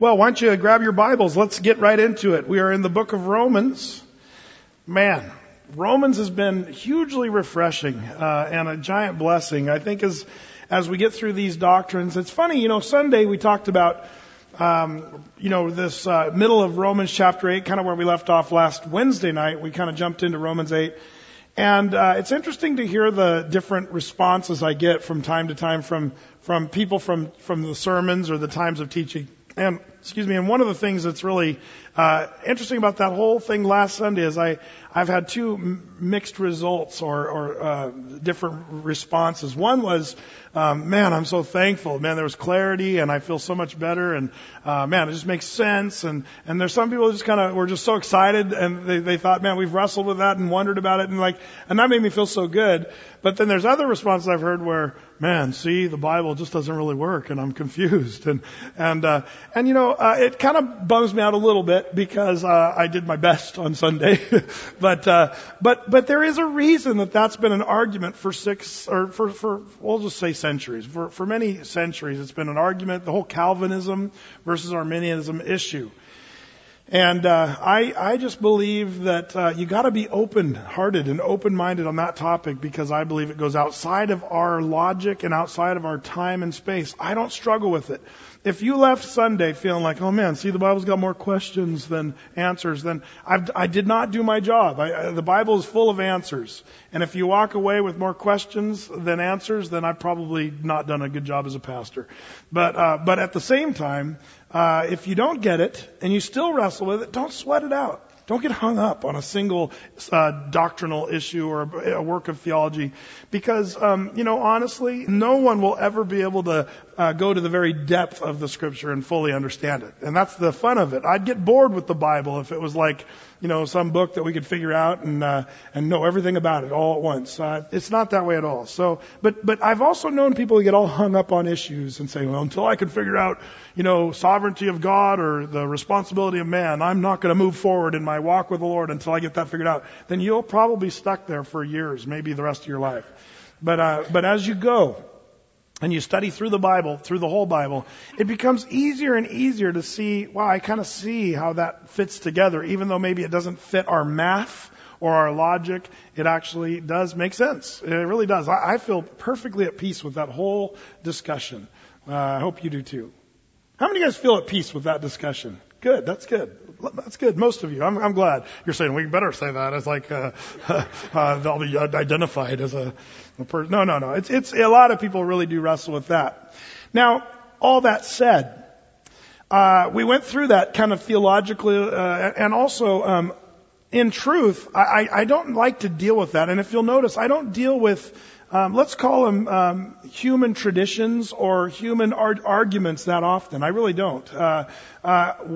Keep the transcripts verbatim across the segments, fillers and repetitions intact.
Well, why don't you grab your Bibles? Let's get right into it. We are in the book of Romans. Man, Romans has been hugely refreshing uh, and a giant blessing. I think as as we get through these doctrines, it's funny, you know, Sunday we talked about, um, you know, this uh, middle of Romans chapter eight, kind of where we left off last Wednesday night. We kind of jumped into Romans eight. And uh, it's interesting to hear the different responses I get from time to time from from people from, from the sermons or the times of teaching. And, excuse me, and one of the things that's really uh, interesting about that whole thing last Sunday is I, I've had two m- mixed results or, or uh, different responses. One was, um, man, I'm so thankful. Man, there was clarity and I feel so much better. And, uh, man, it just makes sense. And, and there's some people who just kind of were just so excited and they, they thought, man, we've wrestled with that and wondered about it. And like, and that made me feel so good. But then there's other responses I've heard where, man, see, the Bible just doesn't really work and I'm confused. And, and, uh, and you know, uh, it kind of bums me out a little bit because, uh, I did my best on Sunday. but, uh, but, but there is a reason that that's been an argument for six, or for, for, we'll just say centuries. For, for many centuries, it's been an argument, the whole Calvinism versus Arminianism issue. And uh, I, I just believe that uh, you got to be open-hearted and open-minded on that topic because I believe it goes outside of our logic and outside of our time and space. I don't struggle with it. If you left Sunday feeling like, oh man, see, the Bible's got more questions than answers, then I've, I did not do my job. I, I, the Bible is full of answers. And if you walk away with more questions than answers, then I've probably not done a good job as a pastor. But, uh, but at the same time, uh, if you don't get it and you still wrestle with it, don't sweat it out. Don't get hung up on a single uh, doctrinal issue or a, a work of theology because, um, you know, honestly, no one will ever be able to uh, go to the very depth of the Scripture and fully understand it. And that's the fun of it. I'd get bored with the Bible if it was like, you know, some book that we could figure out and uh, and know everything about it all at once. Uh, it's not that way at all. So, but but I've also known people who get all hung up on issues and say, well, until I can figure out, you know, sovereignty of God or the responsibility of man, I'm not going to move forward in my walk with the Lord until I get that figured out. Then you'll probably be stuck there for years, maybe the rest of your life. But uh, but as you go and you study through the Bible, through the whole Bible, it becomes easier and easier to see, wow, I kind of see how that fits together. Even though maybe it doesn't fit our math or our logic, it actually does make sense. It really does. I, I feel perfectly at peace with that whole discussion. Uh, I hope you do too. How many of you guys feel at peace with that discussion? Good. That's good. That's good. Most of you. I'm, I'm glad. You're saying, we better say that. It's like, uh, uh, they'll be identified as a, a person. No, no, no. It's, it's, a lot of people really do wrestle with that. Now, all that said, uh, we went through that kind of theologically, uh, and also, um, in truth, I, I don't like to deal with that. And if you'll notice, I don't deal with, Um, let's call them um, human traditions or human ar- arguments that often. I really don't. Uh, uh,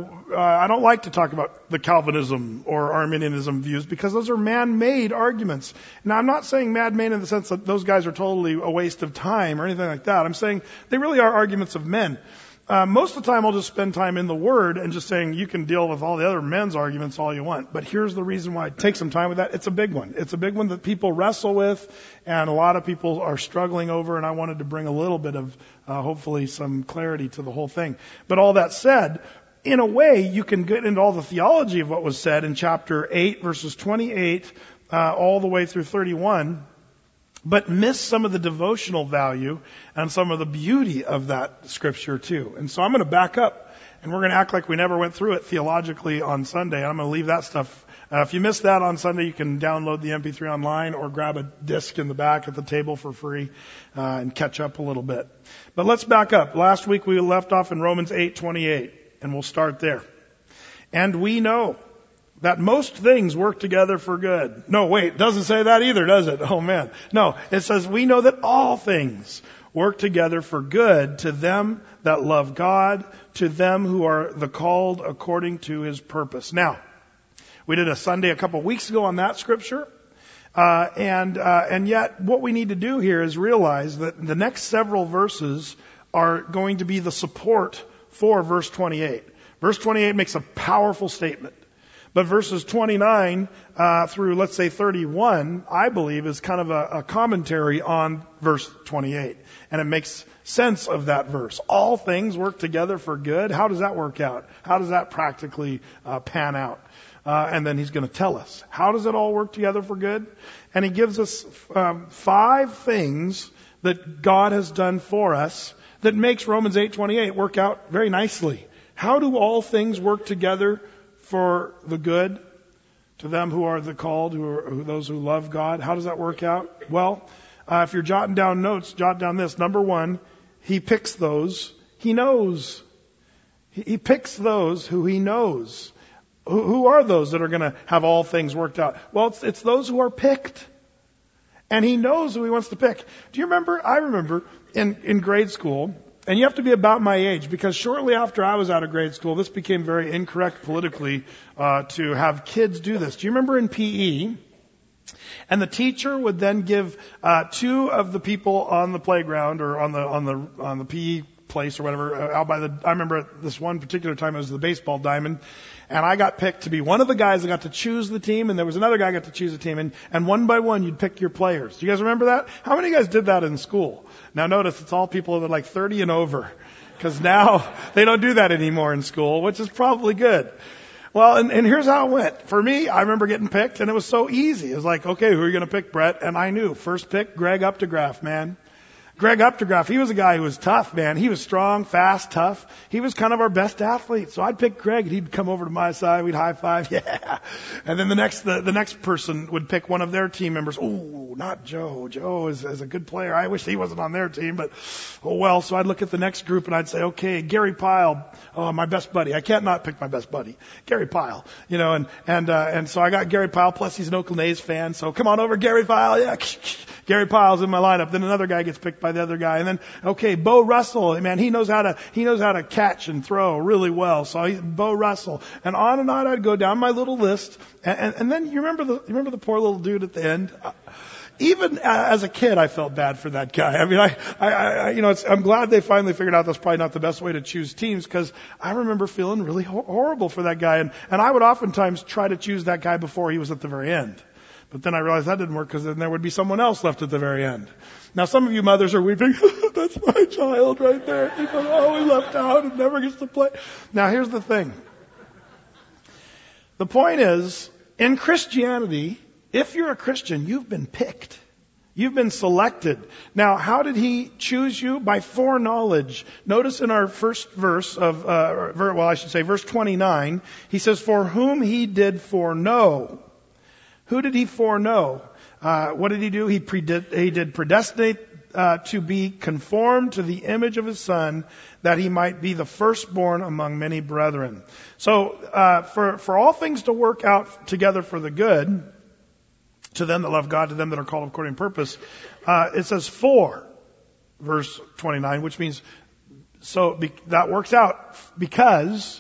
uh, I don't like to talk about the Calvinism or Arminianism views because those are man-made arguments. Now, I'm not saying man-made in the sense that those guys are totally a waste of time or anything like that. I'm saying they really are arguments of men. Uh, most of the time I'll just spend time in the Word and just saying you can deal with all the other men's arguments all you want. But here's the reason why I take some time with that. It's a big one. It's a big one that people wrestle with and a lot of people are struggling over, and I wanted to bring a little bit of, uh, hopefully some clarity to the whole thing. But all that said, in a way, you can get into all the theology of what was said in chapter eight, verses twenty-eight, uh, all the way through thirty-one. But miss some of the devotional value and some of the beauty of that scripture too. And so I'm going to back up and we're going to act like we never went through it theologically on Sunday. I'm going to leave that stuff. Uh, if you missed that on Sunday, you can download the M P three online or grab a disc in the back at the table for free uh, and catch up a little bit. But let's back up. Last week we left off in Romans eight twenty-eight and we'll start there. And we know that most things work together for good. No, wait, it doesn't say that either, does it? Oh man. No, it says we know that all things work together for good to them that love God, to them who are the called according to His purpose. Now, we did a Sunday a couple weeks ago on that scripture. Uh, and, uh, and yet what we need to do here is realize that the next several verses are going to be the support for verse twenty-eight. Verse twenty-eight makes a powerful statement. But verses twenty-nine uh, through, let's say, thirty-one, I believe, is kind of a, a commentary on verse twenty-eight. And it makes sense of that verse. All things work together for good. How does that work out? How does that practically uh, pan out? Uh, and then he's going to tell us. How does it all work together for good? And he gives us um, five things that God has done for us that makes Romans eight twenty-eight work out very nicely. How do all things work together for the good to them who are the called, who are who, those who love God? How does that work out? Well, uh, if you're jotting down notes, jot down this. Number one, he picks those he knows. He, he picks those who he knows. Who, who are those that are going to have all things worked out? Well, it's, it's those who are picked. And he knows who he wants to pick. Do you remember? I remember in, in grade school, and you have to be about my age, because shortly after I was out of grade school, this became very incorrect politically uh, to have kids do this. Do you remember in P E? And the teacher would then give uh, two of the people on the playground or on the on the on the P E place or whatever uh, out by the. I remember at this one particular time it was the baseball diamond, and I got picked to be one of the guys that got to choose the team, and there was another guy who got to choose the team, and and one by one you'd pick your players. Do you guys remember that? How many of you guys did that in school? Now notice it's all people that are like thirty and over, because now they don't do that anymore in school, which is probably good. Well, and, and here's how it went. For me, I remember getting picked, and it was so easy. It was like, okay, who are you going to pick, Brett? And I knew. First pick, Greg Updegraff, man. Greg Updegraff, he was a guy who was tough, man. He was strong, fast, tough. He was kind of our best athlete. So I'd pick Greg, and he'd come over to my side. We'd high five, yeah. And then the next, the, the next person would pick one of their team members. Oh, not Joe. Joe is, is a good player. I wish he wasn't on their team, but oh well. So I'd look at the next group, and I'd say, okay, Gary Pyle, oh, my best buddy. I can't not pick my best buddy, Gary Pyle. You know, and and uh, and so I got Gary Pyle. Plus, he's an Oakland A's fan. So come on over, Gary Pyle. Yeah. Gary Pyle's in my lineup. Then another guy gets picked by the other guy. And then, okay, Bo Russell. Man, he knows how to, he knows how to catch and throw really well. So he, Bo Russell. And on and on I'd go down my little list. And, and, and then you remember the, you remember the poor little dude at the end? Even as a kid, I felt bad for that guy. I mean, I, I, I you know, it's, I'm glad they finally figured out that's probably not the best way to choose teams, because I remember feeling really ho- horrible for that guy. And, and I would oftentimes try to choose that guy before he was at the very end. But then I realized that didn't work, because then there would be someone else left at the very end. Now, some of you mothers are weeping. That's my child right there. He's always left out and never gets to play. Now, here's the thing. The point is, in Christianity, if you're a Christian, you've been picked. You've been selected. Now, how did he choose you? By foreknowledge. Notice in our first verse of, uh, well, I should say verse twenty-nine, he says, for whom he did foreknow. Who did he foreknow? Uh, what did he do? He, predid, he did predestinate uh, to be conformed to the image of his Son, that he might be the firstborn among many brethren. So, uh, for, for all things to work out together for the good, to them that love God, to them that are called according to purpose, uh, it says for, verse twenty-nine, which means, so be, that works out because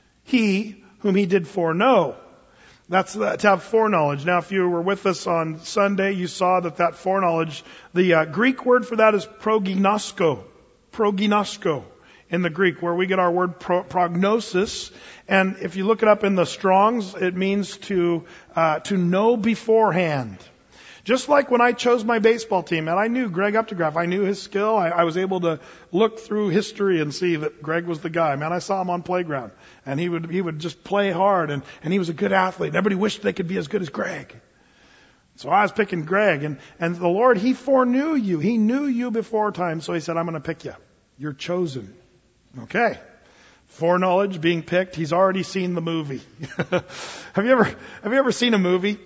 he whom he did foreknow. That's uh, to have foreknowledge. Now, if you were with us on Sunday, you saw that that foreknowledge, the uh, Greek word for that is prognosko. Prognosko in the Greek, where we get our word pro- prognosis. And if you look it up in the Strongs, it means to uh, to know beforehand. Just like when I chose my baseball team, and I knew Greg Updegraff, I knew his skill. I, I was able to look through history and see that Greg was the guy. Man, I saw him on playground, and he would he would just play hard, and, and he was a good athlete. And everybody wished they could be as good as Greg. So I was picking Greg, and, and the Lord, he foreknew you. He knew you before time, so he said, I'm going to pick you. You're chosen. Okay. Foreknowledge, being picked. He's already seen the movie. Have you ever have you ever seen a movie?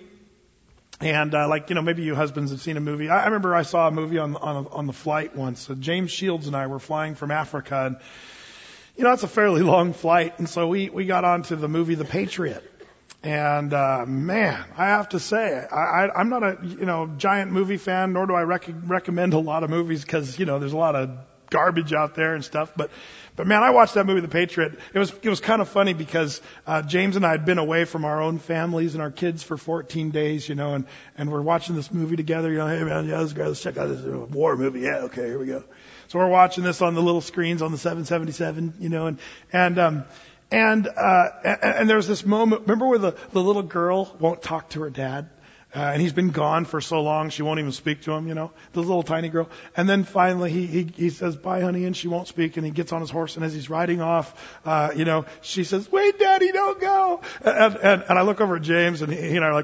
And uh, like, you know, maybe you husbands have seen a movie. I, I remember I saw a movie on on, on the flight once. Uh, James Shields and I were flying from Africa, and you know, it's a fairly long flight, and so we we got onto the movie The Patriot. And uh, man, I have to say, I, I, I'm not a you know giant movie fan, nor do I rec- recommend a lot of movies, because you know there's a lot of garbage out there and stuff. But but man, I watched that movie, The Patriot. It was it was kind of funny because uh, James and I had been away from our own families and our kids for fourteen days, you know, and and we're watching this movie together. You know, hey man, yeah, let's go, let's check out this war movie. Yeah, okay, here we go. So we're watching this on the little screens on the seven seventy-seven, you know, and and um And, uh, and, and there's this moment, remember where the, the little girl won't talk to her dad? Uh, and he's been gone for so long, she won't even speak to him, you know, the little tiny girl. And then finally he, he, he says, bye honey, and she won't speak, and he gets on his horse, and as he's riding off, uh, you know, she says, wait daddy, don't go. And, and, and I look over at James, and he, he and I are like,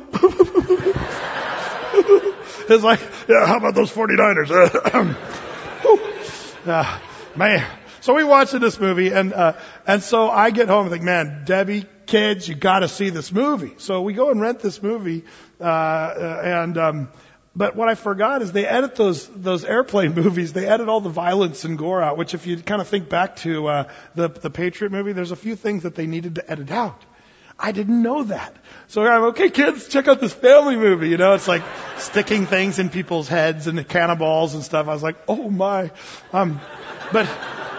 it's like, yeah, how about those forty-niners? uh, man. So we watched this movie, and, uh, and so I get home and think, man, Debbie, kids, you gotta see this movie. So we go and rent this movie, uh, and, um, but what I forgot is they edit those, those airplane movies, they edit all the violence and gore out, which if you kind of think back to, uh, the, the Patriot movie, there's a few things that they needed to edit out. I didn't know that. So I'm, okay kids, check out this family movie, you know, it's like sticking things in people's heads and cannonballs and stuff. I was like, oh my, um, but,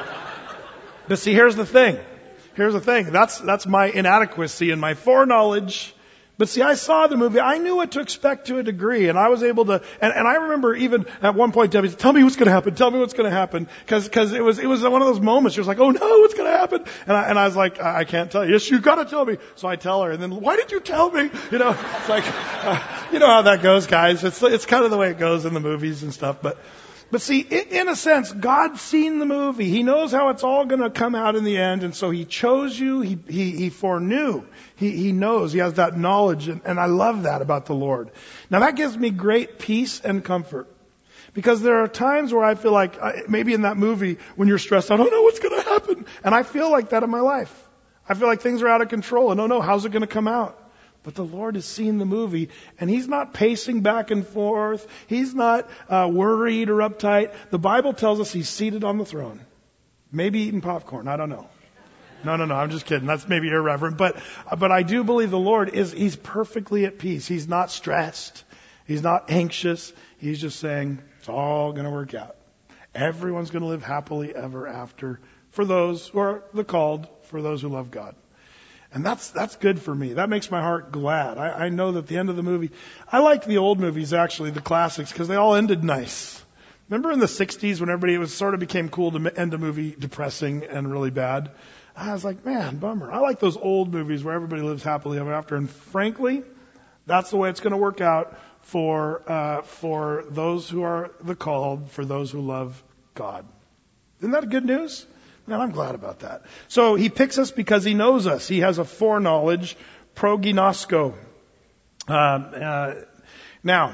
but see, here's the thing. Here's the thing. That's, that's my inadequacy and my foreknowledge. But see, I saw the movie. I knew what to expect to a degree, and I was able to, and, and I remember even at one point, Debbie said, tell me what's going to happen. Tell me what's going to happen. Cause, cause it was, it was one of those moments. She was like, oh no, what's going to happen? And I, and I was like, I, I can't tell you. Yes, you got to tell me. So I tell her, and then, why did you tell me? You know, it's like, uh, you know how that goes, guys. It's, it's kind of the way it goes in the movies and stuff, but, But see, in a sense, God's seen the movie. He knows how it's all going to come out in the end, and so He chose you. He He, he foreknew. He He knows. He has that knowledge, and, and I love that about the Lord. Now that gives me great peace and comfort, because there are times where I feel like uh, maybe in that movie when you're stressed out, I don't know what's going to happen, and I feel like that in my life. I feel like things are out of control, and oh no, how's it going to come out? But the Lord has seen the movie, and He's not pacing back and forth. He's not uh, worried or uptight. The Bible tells us He's seated on the throne. Maybe eating popcorn. I don't know. No, no, no. I'm just kidding. That's maybe irreverent. But, but I do believe the Lord is, He's perfectly at peace. He's not stressed. He's not anxious. He's just saying, it's all going to work out. Everyone's going to live happily ever after, for those who are the called, for those who love God. And that's, that's good for me. That makes my heart glad. I, I know that at the end of the movie, I liked the old movies actually, the classics, because they all ended nice. Remember in the sixties when everybody, it was sort of became cool to end a movie depressing and really bad? I was like, man, bummer. I like those old movies where everybody lives happily ever after. And frankly, that's the way it's going to work out for, uh, for those who are the called, for those who love God. Isn't that good news? Man, I'm glad about that. So He picks us because He knows us. He has a foreknowledge, proginosko. Uh, uh, now,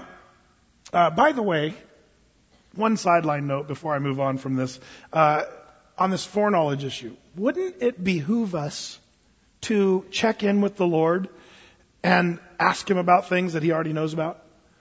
uh, by the way, one sideline note before I move on from this, uh, on this foreknowledge issue. Wouldn't it behoove us to check in with the Lord and ask Him about things that He already knows about?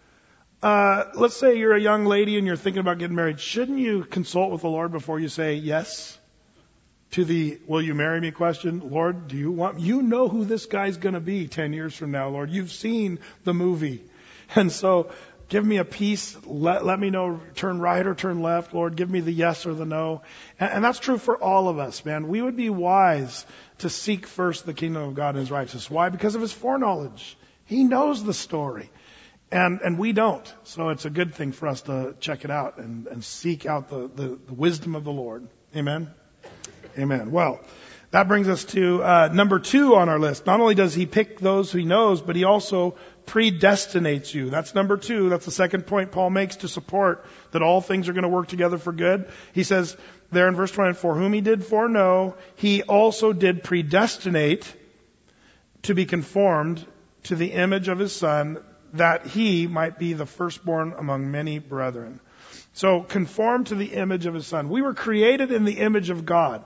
Uh, let's say you're a young lady and you're thinking about getting married. Shouldn't you consult with the Lord before you say yes to the will you marry me question? Lord, do you want, you know who this guy's going to be ten years from now, Lord. You've seen the movie. And so give me a peace. Let, let me know, turn right or turn left. Lord, give me the yes or the no. And, and that's true for all of us, man. We would be wise to seek first the kingdom of God and His righteousness. Why? Because of His foreknowledge. He knows the story. And, and we don't. So it's a good thing for us to check it out and, and seek out the, the, the wisdom of the Lord. Amen. Amen. Well, that brings us to uh, number two on our list. Not only does He pick those who He knows, but He also predestinates you. That's number two. That's the second point Paul makes to support that all things are going to work together for good. He says there in verse twenty-four, whom He did foreknow, He also did predestinate to be conformed to the image of His Son, that He might be the firstborn among many brethren. So conform to the image of His Son. We were created in the image of God.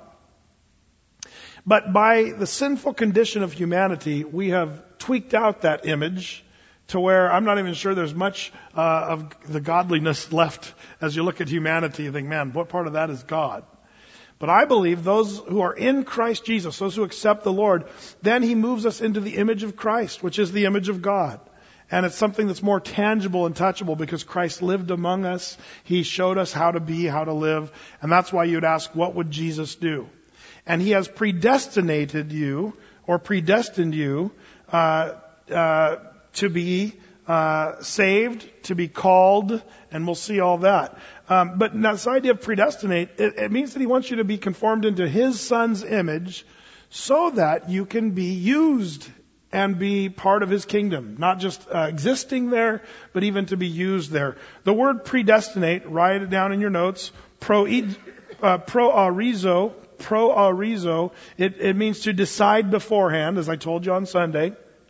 But by the sinful condition of humanity, we have tweaked out that image to where I'm not even sure there's much uh, of the godliness left as you look at humanity. You think, man, what part of that is God? But I believe those who are in Christ Jesus, those who accept the Lord, then He moves us into the image of Christ, which is the image of God. And it's something that's more tangible and touchable because Christ lived among us. He showed us how to be, how to live. And that's why you'd ask, what would Jesus do? And He has predestinated you, or predestined you, uh, uh, to be uh, saved, to be called, and we'll see all that. Um, but now this idea of predestinate, it, it means that He wants you to be conformed into His Son's image, so that you can be used and be part of His kingdom. Not just uh, existing there, but even to be used there. The word predestinate, write it down in your notes, pro, uh, proorizo, proorizo, it, it means to decide beforehand, as I told you on Sunday.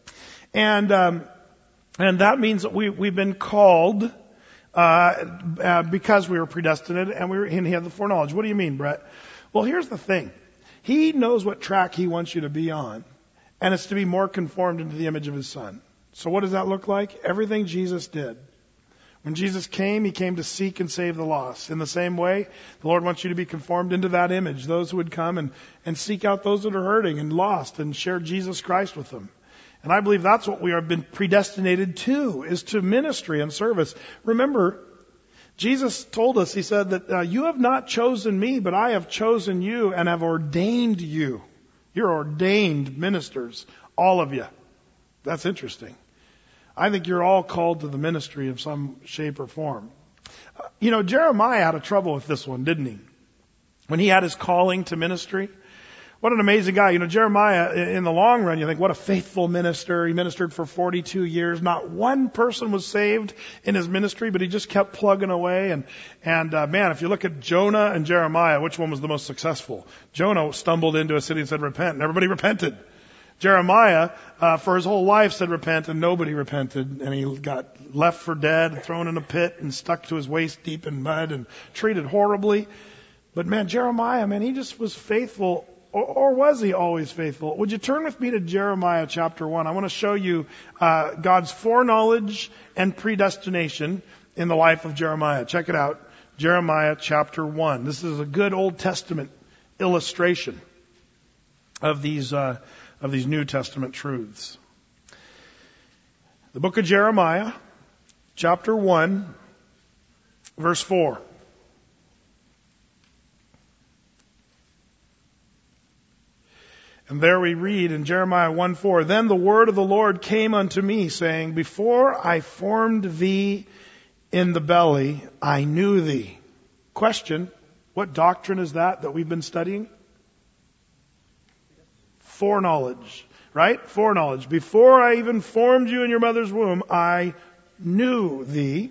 And um, and that means that we, we've been called uh, uh, because we were predestinated and, we were, and He had the foreknowledge. What do you mean, Brett? Well, here's the thing. He knows what track He wants you to be on. And it's to be more conformed into the image of His Son. So what does that look like? Everything Jesus did. When Jesus came, He came to seek and save the lost. In the same way, the Lord wants you to be conformed into that image. Those who would come and, and seek out those that are hurting and lost and share Jesus Christ with them. And I believe that's what we have been predestinated to, is to ministry and service. Remember, Jesus told us, He said that uh, you have not chosen me, but I have chosen you and have ordained you. You're ordained ministers, all of you. That's interesting. I think you're all called to the ministry of some shape or form. Uh, you know, Jeremiah had a trouble with this one, didn't he? When he had his calling to ministry. What an amazing guy. You know, Jeremiah, in the long run, you think, what a faithful minister. He ministered for forty-two years. Not one person was saved in his ministry, but he just kept plugging away. And, and uh, man, if you look at Jonah and Jeremiah, which one was the most successful? Jonah stumbled into a city and said, repent, and everybody repented. Jeremiah, uh, for his whole life said repent, and nobody repented. And he got left for dead, thrown in a pit, and stuck to his waist deep in mud, and treated horribly. But man, Jeremiah, man, he just was faithful. Or was he always faithful? Would you turn with me to Jeremiah chapter one? I want to show you uh, God's foreknowledge and predestination in the life of Jeremiah. Check it out. Jeremiah chapter one. This is a good Old Testament illustration of these uh, of these New Testament truths. The book of Jeremiah, chapter one, verse four. And there we read in Jeremiah one four, then the word of the Lord came unto me, saying, before I formed thee in the belly, I knew thee. Question, what doctrine is that that we've been studying? Foreknowledge, right? Foreknowledge. Before I even formed you in your mother's womb, I knew thee.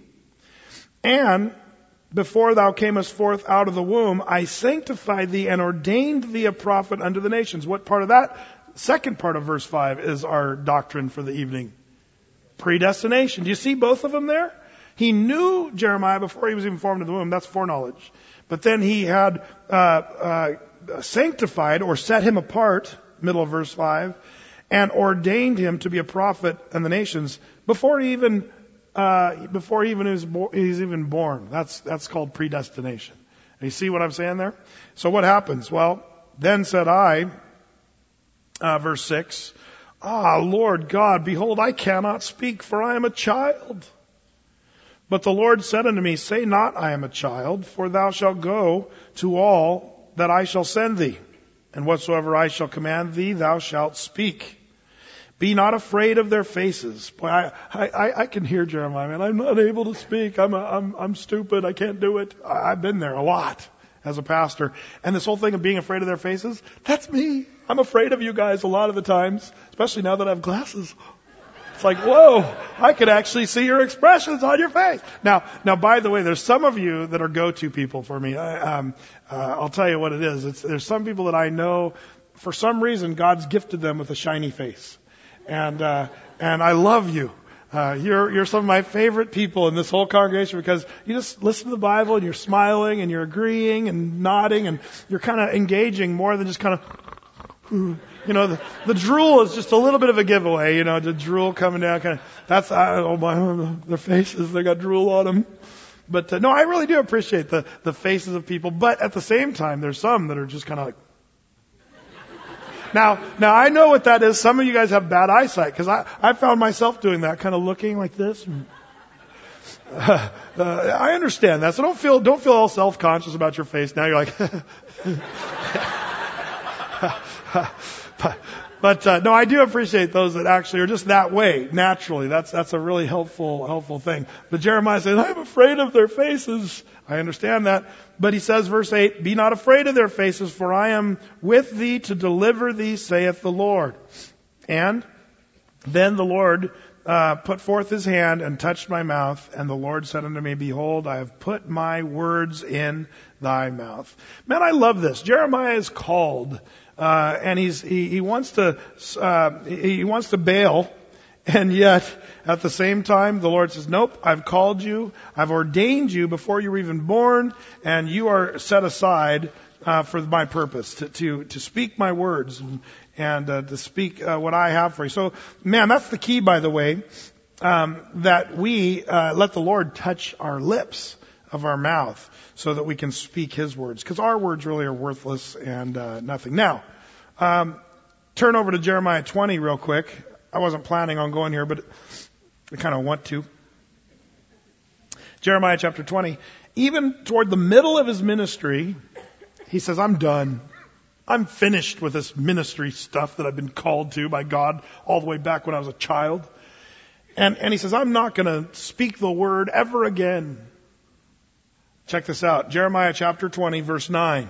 And before thou camest forth out of the womb, I sanctified thee and ordained thee a prophet unto the nations. What part of that? Second part of verse five is our doctrine for the evening. Predestination. Do you see both of them there? He knew Jeremiah before he was even formed in the womb. That's foreknowledge. But then he had uh, uh, sanctified or set him apart, middle of verse five, and ordained him to be a prophet in the nations before he even Uh, before he even is bo- he's even born. That's that's called predestination. And you see what I'm saying there? So what happens? Well, then said I, uh, verse six, ah, Lord God, behold, I cannot speak, for I am a child. But the Lord said unto me, say not, I am a child, for thou shalt go to all that I shall send thee, and whatsoever I shall command thee, thou shalt speak. Be not afraid of their faces. Boy, I, I, I can hear Jeremiah, man. I'm not able to speak. I'm, a, I'm, I'm stupid. I can't do it. I, I've been there a lot as a pastor. And this whole thing of being afraid of their faces, that's me. I'm afraid of you guys a lot of the times, especially now that I have glasses. It's like, whoa, I could actually see your expressions on your face. Now, now, by the way, there's some of you that are go-to people for me. I, um, uh, I'll tell you what it is. It's, there's some people that I know, for some reason, God's gifted them with a shiny face. And, uh, and I love you. Uh, you're, you're some of my favorite people in this whole congregation because you just listen to the Bible and you're smiling and you're agreeing and nodding and you're kind of engaging more than just kind of, you know, the, the drool is just a little bit of a giveaway, you know, the drool coming down kind of, that's, uh, oh my, their faces, they got drool on them. But, uh, no, I really do appreciate the, the faces of people, but at the same time, there's some that are just kind of like, Now, now I know what that is. Some of you guys have bad eyesight because I, I found myself doing that, kind of looking like this. Uh, uh, I understand that. So don't feel, don't feel all self-conscious about your face. Now you're like, but but uh, no, I do appreciate those that actually are just that way, naturally. That's that's a really helpful helpful thing. But Jeremiah says, I'm afraid of their faces. I understand that. But he says, verse eight, be not afraid of their faces, for I am with thee to deliver thee, saith the Lord. And then the Lord uh, put forth his hand and touched my mouth, and the Lord said unto me, behold, I have put my words in thy mouth. Man, I love this. Jeremiah is called, uh, and he's he, he wants to uh, he wants to bail, and yet at the same time, the Lord says, nope, I've called you, I've ordained you before you were even born, and you are set aside uh, for my purpose to to to speak my words. And, and uh, to speak uh, what I have for you. So, man, that's the key, by the way, um, that we uh, let the Lord touch our lips of our mouth so that we can speak His words. Because our words really are worthless and uh, nothing. Now, um, turn over to Jeremiah twenty real quick. I wasn't planning on going here, but I kind of want to. Jeremiah chapter twenty. Even toward the middle of his ministry, he says, I'm done. I'm finished with this ministry stuff that I've been called to by God all the way back when I was a child. And, and he says, I'm not going to speak the word ever again. Check this out. Jeremiah chapter twenty, verse nine.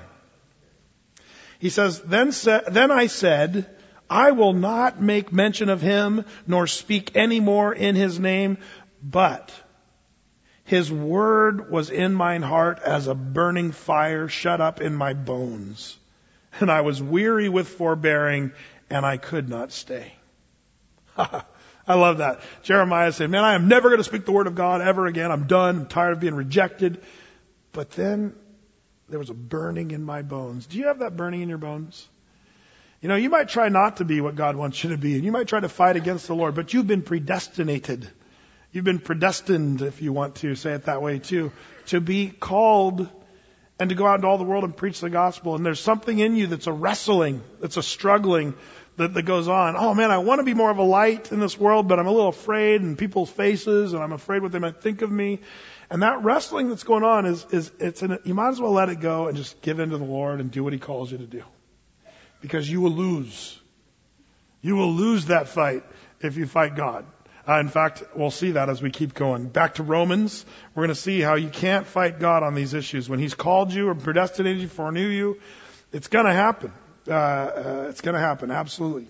He says, then, sa- then I said, I will not make mention of him, nor speak any more in his name, but his word was in mine heart as a burning fire shut up in my bones. And I was weary with forbearing, and I could not stay. I love that. Jeremiah said, man, I am never going to speak the word of God ever again. I'm done. I'm tired of being rejected. But then there was a burning in my bones. Do you have that burning in your bones? You know, you might try not to be what God wants you to be, and you might try to fight against the Lord, but you've been predestinated. You've been predestined, if you want to say it that way too, to be called and to go out into all the world and preach the gospel. And there's something in you that's a wrestling, that's a struggling that, that goes on. Oh man, I want to be more of a light in this world, but I'm a little afraid in people's faces, and I'm afraid what they might think of me. And that wrestling that's going on is, is it's an, you might as well let it go and just give in to the Lord and do what He calls you to do. Because you will lose. You will lose that fight if you fight God. Uh, in fact, we'll see that as we keep going. Back to Romans, we're going to see how you can't fight God on these issues. When He's called you or predestinated you, foreknew you, it's going to happen. Uh, uh, it's going to happen, absolutely.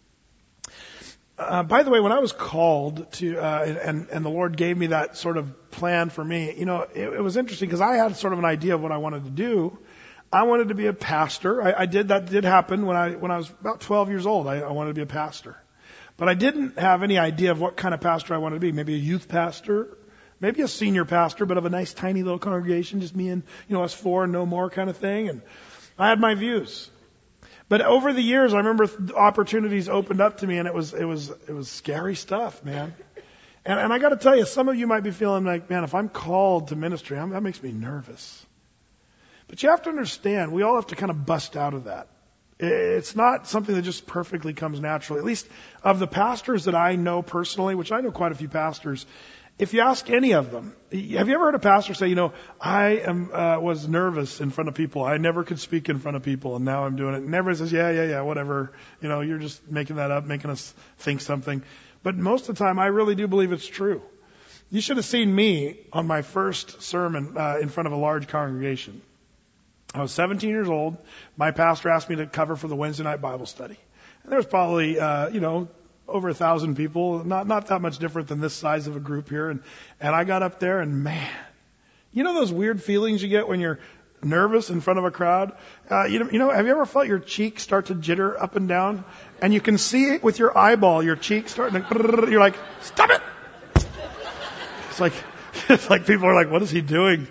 Uh, by the way, when I was called to, uh, and, and the Lord gave me that sort of plan for me, you know, it, it was interesting because I had sort of an idea of what I wanted to do. I wanted to be a pastor. I, I did, that did happen when I, when I was about twelve years old. I, I wanted to be a pastor. But I didn't have any idea of what kind of pastor I wanted to be. Maybe a youth pastor, maybe a senior pastor, but of a nice tiny little congregation, just me and, you know, us four and no more kind of thing. And I had my views. But over the years, I remember opportunities opened up to me, and it was, it was, it was scary stuff, man. And, and I got to tell you, some of you might be feeling like, man, if I'm called to ministry, I'm, that makes me nervous. But you have to understand, we all have to kind of bust out of that. It's not something that just perfectly comes naturally. At least of the pastors that I know personally, which I know quite a few pastors, if you ask any of them, have you ever heard a pastor say, you know, I am uh, was nervous in front of people. I never could speak in front of people, and now I'm doing it. And everybody says, yeah, yeah, yeah, whatever. You know, you're just making that up, making us think something. But most of the time, I really do believe it's true. You should have seen me on my first sermon uh, in front of a large congregation. I was seventeen years old. My pastor asked me to cover for the Wednesday night Bible study. And there was probably, uh, you know, over a thousand people, not not that much different than this size of a group here. And, and I got up there, and man, you know those weird feelings you get when you're nervous in front of a crowd? Uh, you know, you know, have you ever felt your cheek start to jitter up and down? And you can see it with your eyeball, your cheek starting to, you're like, stop it! It's like, it's like people are like, what is he doing?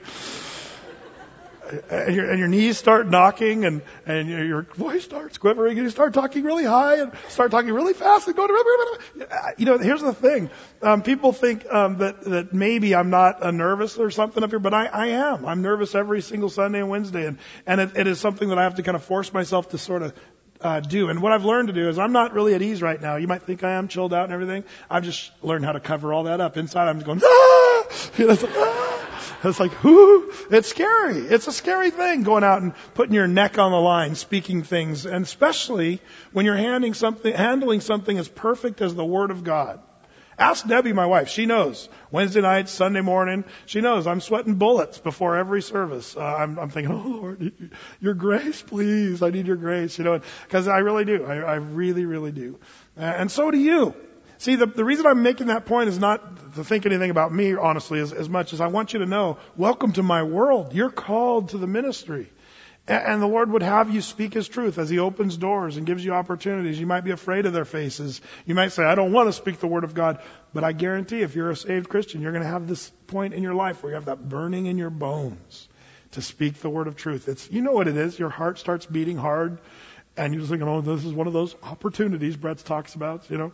And your, and your knees start knocking, and, and your, your voice starts quivering, and you start talking really high and start talking really fast and going, you know, here's the thing. Um, people think, um, that, that maybe I'm not uh, nervous or something up here, but I, I am. I'm nervous every single Sunday and Wednesday, and, and it, it is something that I have to kind of force myself to sort of, uh, do. And what I've learned to do is I'm not really at ease right now. You might think I am chilled out and everything. I've just learned how to cover all that up. Inside I'm just going, ah! You know, it's like, ah! It's like, whoo, it's scary. It's a scary thing going out and putting your neck on the line, speaking things, and especially when you're handling something, handling something as perfect as the Word of God. Ask Debbie, my wife. She knows. Wednesday night, Sunday morning, she knows I'm sweating bullets before every service. Uh, I'm, I'm thinking, oh Lord, your grace, please. I need your grace, you know, because I really do. I, I really, really do. Uh, and so do you. See, the, the reason I'm making that point is not to think anything about me, honestly, as, as much as I want you to know, welcome to my world. You're called to the ministry. And the Lord would have you speak His truth as He opens doors and gives you opportunities. You might be afraid of their faces. You might say, I don't want to speak the Word of God. But I guarantee if you're a saved Christian, you're going to have this point in your life where you have that burning in your bones to speak the word of truth. It's, you know what it is. Your heart starts beating hard and you're just thinking, oh, this is one of those opportunities Brett talks about, you know.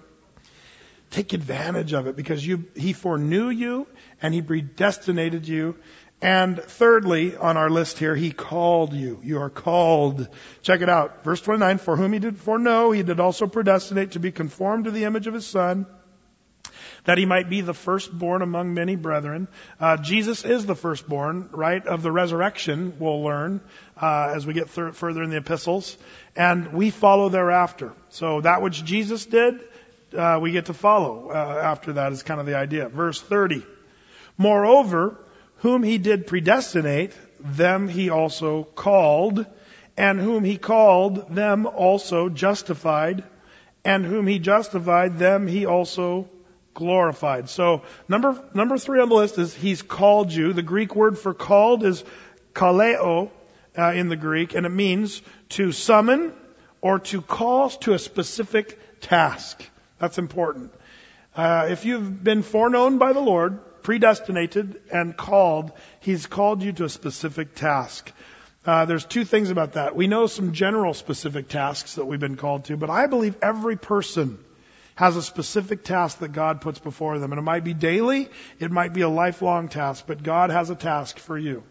Take advantage of it because you, He foreknew you and He predestinated you. And thirdly, on our list here, He called you. You are called. Check it out. Verse twenty-nine, for whom He did foreknow, He did also predestinate to be conformed to the image of His Son, that He might be the firstborn among many brethren. Uh, Jesus is the firstborn, right, of the resurrection, we'll learn uh, as we get th- further in the epistles. And we follow thereafter. So that which Jesus did, uh, we get to follow uh, after that is kind of the idea. Verse thirty, moreover, whom He did predestinate, them He also called, and whom He called, them also justified, and whom He justified, them He also glorified. So number number three on the list is He's called you. The Greek word for called is kaleo uh, in the Greek, and it means to summon or to call to a specific task. That's important. Uh, if you've been foreknown by the Lord, predestinated and called, He's called you to a specific task. Uh, there's two things about that. We know some general specific tasks that we've been called to, but I believe every person has a specific task that God puts before them. And it might be daily, it might be a lifelong task, but God has a task for you.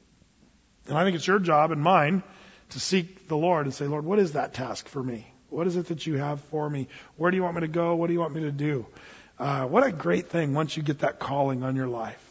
And I think it's your job and mine to seek the Lord and say, Lord, what is that task for me? What is it that you have for me? Where do you want me to go? What do you want me to do? Uh, what a great thing once you get that calling on your life.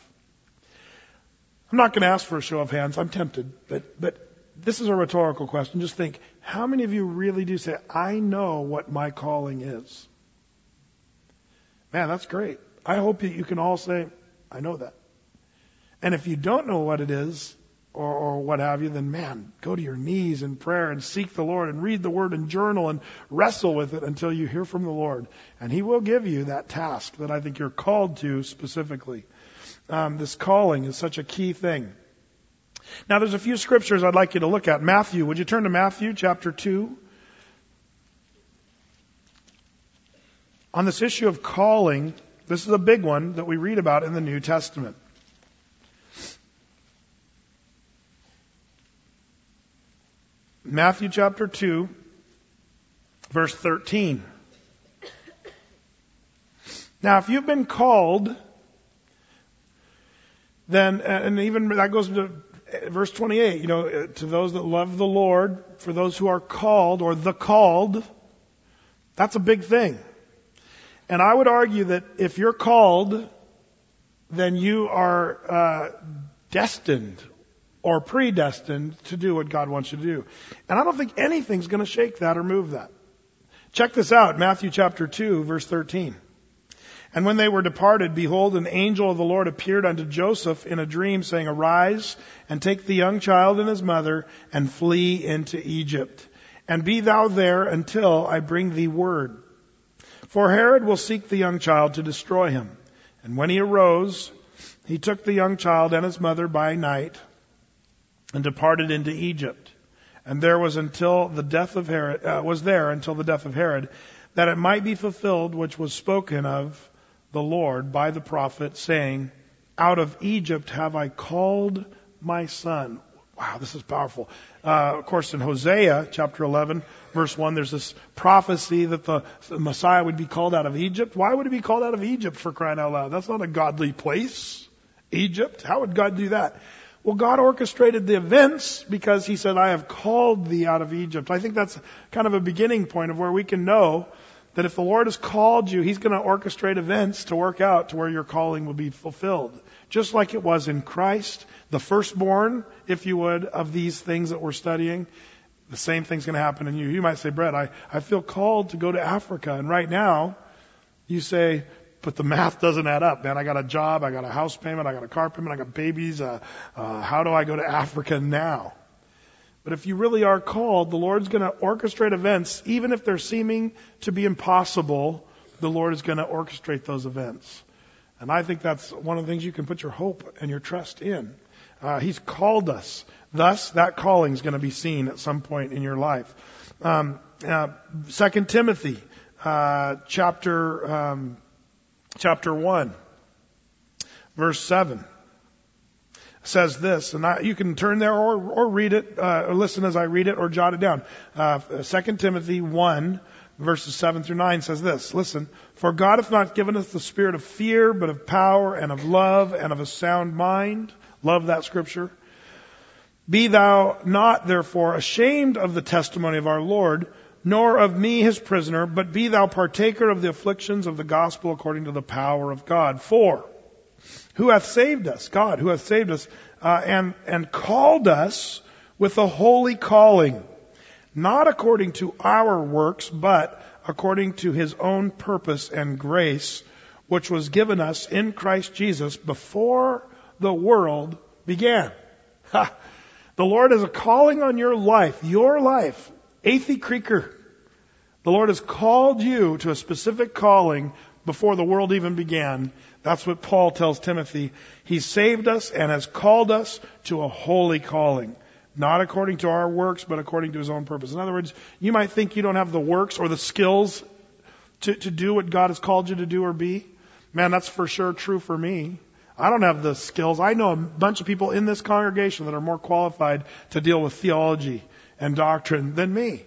I'm not going to ask for a show of hands. I'm tempted. But, but this is a rhetorical question. Just think, how many of you really do say, I know what my calling is? Man, that's great. I hope that you can all say, I know that. And if you don't know what it is, or, or what have you, then man, go to your knees in prayer and seek the Lord and read the Word and journal and wrestle with it until you hear from the Lord. And He will give you that task that I think you're called to specifically. Um, this calling is such a key thing. Now there's a few scriptures I'd like you to look at. Matthew, would you turn to Matthew chapter two? On this issue of calling, this is a big one that we read about in the New Testament. Matthew chapter two, verse thirteen. Now, if you've been called, then, and even that goes to verse twenty-eight, you know, to those that love the Lord, for those who are called, or the called, that's a big thing. And I would argue that if you're called, then you are uh, destined or predestined to do what God wants you to do. And I don't think anything's going to shake that or move that. Check this out, Matthew chapter two, verse thirteen. And when they were departed, behold, an angel of the Lord appeared unto Joseph in a dream, saying, arise, and take the young child and his mother, and flee into Egypt. And be thou there until I bring thee word. For Herod will seek the young child to destroy him. And when he arose, he took the young child and his mother by night, and departed into Egypt. And there was until the death of Herod, uh, was there until the death of Herod, that it might be fulfilled which was spoken of the Lord by the prophet, saying, out of Egypt have I called my son. Wow, this is powerful. Uh, of course, in Hosea chapter eleven, verse one, there's this prophecy that the, the Messiah would be called out of Egypt. Why would he be called out of Egypt, for crying out loud? That's not a godly place. Egypt? How would God do that? Well, God orchestrated the events because He said, I have called thee out of Egypt. I think that's kind of a beginning point of where we can know that if the Lord has called you, He's going to orchestrate events to work out to where your calling will be fulfilled. Just like it was in Christ, the firstborn, if you would, of these things that we're studying, the same thing's going to happen in you. You might say, Brett, I, I feel called to go to Africa. And right now, you say, but the math doesn't add up, man. I got a job, I got a house payment, I got a car payment, I got babies. Uh, uh, how do I go to Africa now? But if you really are called, the Lord's going to orchestrate events, even if they're seeming to be impossible, the Lord is going to orchestrate those events. And I think that's one of the things you can put your hope and your trust in. Uh, he's called us. Thus, that calling is going to be seen at some point in your life. Um, uh, Second Timothy, uh, chapter, um, chapter one, verse seven. Says this, and I, you can turn there or, or read it, uh, or listen as I read it, or jot it down. Uh, Second Timothy one, verses seven through nine says this. Listen, for God hath not given us the spirit of fear, but of power and of love and of a sound mind. Love that scripture. Be thou not therefore ashamed of the testimony of our Lord, nor of me his prisoner, but be thou partaker of the afflictions of the gospel according to the power of God. For who hath saved us? God, who hath saved us, uh, and, and called us with a holy calling, not according to our works, but according to his own purpose and grace, which was given us in Christ Jesus before the world began. Ha! The Lord has a calling on your life, your life, Athey Creeker. The Lord has called you to a specific calling before the world even began. That's what Paul tells Timothy. He saved us and has called us to a holy calling. Not according to our works, but according to his own purpose. In other words, you might think you don't have the works or the skills to, to do what God has called you to do or be. Man, that's for sure true for me. I don't have the skills. I know a bunch of people in this congregation that are more qualified to deal with theology and doctrine than me.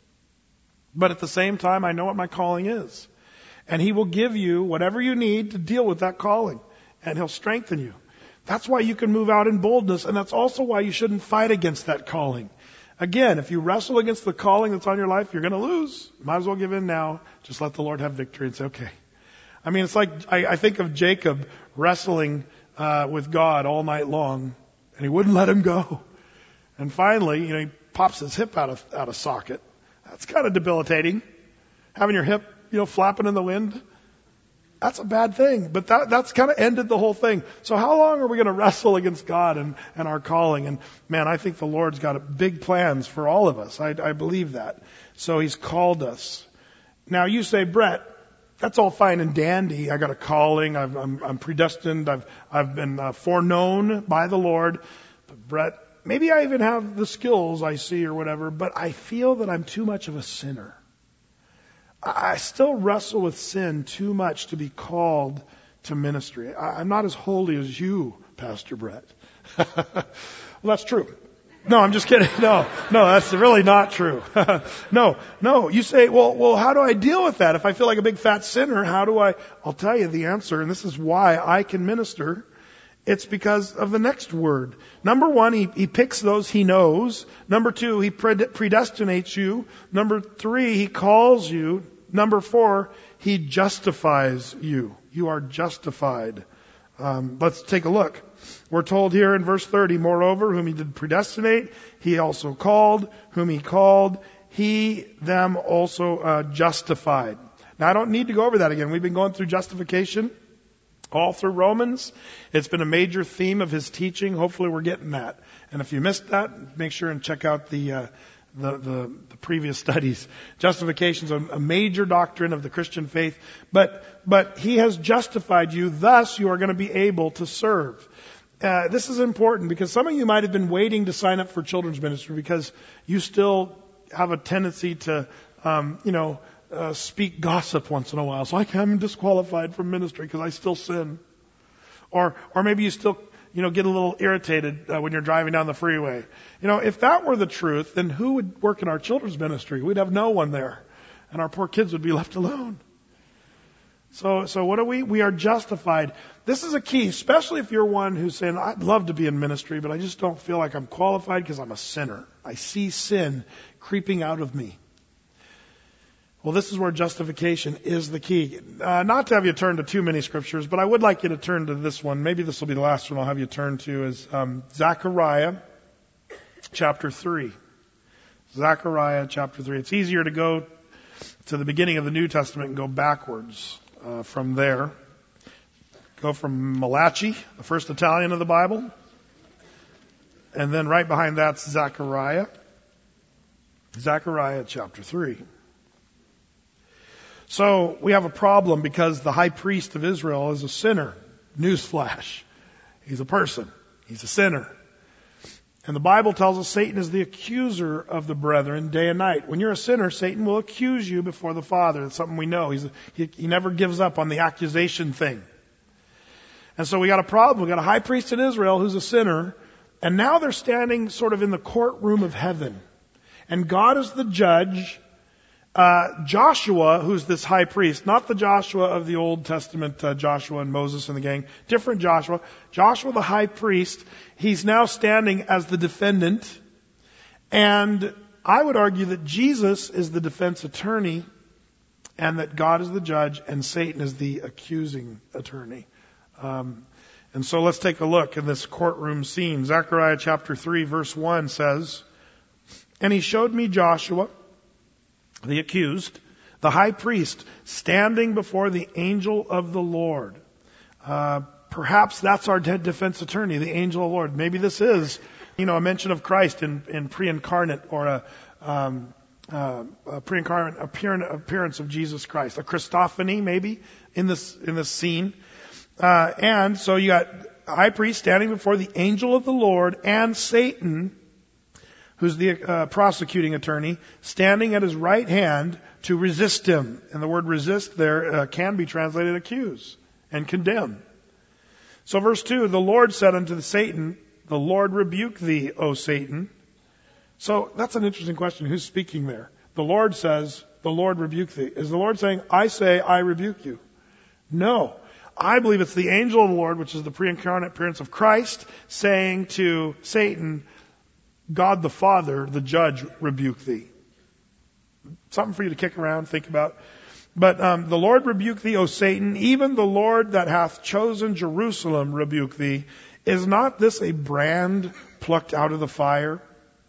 But at the same time, I know what my calling is. And he will give you whatever you need to deal with that calling. And he'll strengthen you. That's why you can move out in boldness. And that's also why you shouldn't fight against that calling. Again, if you wrestle against the calling that's on your life, you're going to lose. Might as well give in now. Just let the Lord have victory and say, okay. I mean, it's like, I, I think of Jacob wrestling uh, with God all night long. And he wouldn't let him go. And finally, you know, he pops his hip out of, out of socket. That's kind of debilitating. Having your hip, you know, flapping in the wind. That's a bad thing. But that, that's kind of ended the whole thing. So how long are we going to wrestle against God and, and our calling? And man, I think the Lord's got big plans for all of us. I, I believe that. So he's called us. Now you say, Brett, that's all fine and dandy. I got a calling. I've, I'm, I'm predestined. I've, I've been uh, foreknown by the Lord. But Brett, maybe I even have the skills I see or whatever, but I feel that I'm too much of a sinner. I still wrestle with sin too much to be called to ministry. I'm not as holy as you, Pastor Brett. Well, that's true. No, I'm just kidding. No, no, that's really not true. no, no. You say, well, well, how do I deal with that? If I feel like a big fat sinner, how do I? I'll tell you the answer, and this is why I can minister. It's because of the next word. Number one, he, he picks those he knows. Number two, he predestinates you. Number three, he calls you. Number four, he justifies you. You are justified. Um, let's take a look. We're told here in verse thirty, moreover, whom he did predestinate, he also called. Whom he called, he them also uh, justified. Now, I don't need to go over that again. We've been going through justification all through Romans. It's been a major theme of his teaching. Hopefully we're getting that. And if you missed that, make sure and check out the uh, the, the, the previous studies. Justification is a, a major doctrine of the Christian faith. But but he has justified you, thus you are going to be able to serve. Uh, this is important because some of you might have been waiting to sign up for children's ministry because you still have a tendency to, um, you know, Uh, speak gossip once in a while. So I am disqualified from ministry because I still sin. Or, or maybe you still, you know, get a little irritated uh, when you're driving down the freeway. You know, if that were the truth, then who would work in our children's ministry? We'd have no one there. And our poor kids would be left alone. So, so what are we? We are justified. This is a key, especially if you're one who's saying, I'd love to be in ministry, but I just don't feel like I'm qualified because I'm a sinner. I see sin creeping out of me. Well, this is where justification is the key. Uh, not to have you turn to too many scriptures, but I would like you to turn to this one. Maybe this will be the last one I'll have you turn to is um, Zechariah chapter three. Zechariah chapter three. It's easier to go to the beginning of the New Testament and go backwards uh, from there. Go from Malachi, the first Italian of the Bible. And then right behind that's Zechariah. Zechariah chapter three. So we have a problem because the high priest of Israel is a sinner. Newsflash. He's a person. He's a sinner. And the Bible tells us Satan is the accuser of the brethren day and night. When you're a sinner, Satan will accuse you before the Father. That's something we know. He's, he, he never gives up on the accusation thing. And so we got a problem. We got a high priest in Israel who's a sinner. And now they're standing sort of in the courtroom of heaven. And God is the judge. Uh, Joshua, who's this high priest, not the Joshua of the Old Testament, uh, Joshua and Moses and the gang, different Joshua. Joshua, the high priest, he's now standing as the defendant. And I would argue that Jesus is the defense attorney and that God is the judge and Satan is the accusing attorney. Um, and so let's take a look in this courtroom scene. Zechariah chapter three verse one says, "And he showed me Joshua, the accused, the high priest, standing before the angel of the Lord." Uh, perhaps that's our dead defense attorney, the angel of the Lord. Maybe this is, you know, a mention of Christ in, in pre-incarnate or a, um, uh, a pre-incarnate appearance of Jesus Christ, a Christophany maybe in this in this scene. Uh, and so you got a high priest standing before the angel of the Lord and Satan, who's the uh, prosecuting attorney, standing at his right hand to resist him. And the word resist there uh, can be translated accuse and condemn. So verse two, "The Lord said unto Satan, the Lord rebuke thee, O Satan." So that's an interesting question. Who's speaking there? The Lord says, "The Lord rebuke thee." Is the Lord saying, "I say, I rebuke you"? No. I believe it's the angel of the Lord, which is the pre-incarnate appearance of Christ, saying to Satan, "God the Father, the judge, rebuke thee." Something for you to kick around, think about. But um, "the Lord rebuke thee, O Satan, even the Lord that hath chosen Jerusalem rebuke thee. Is not this a brand plucked out of the fire?"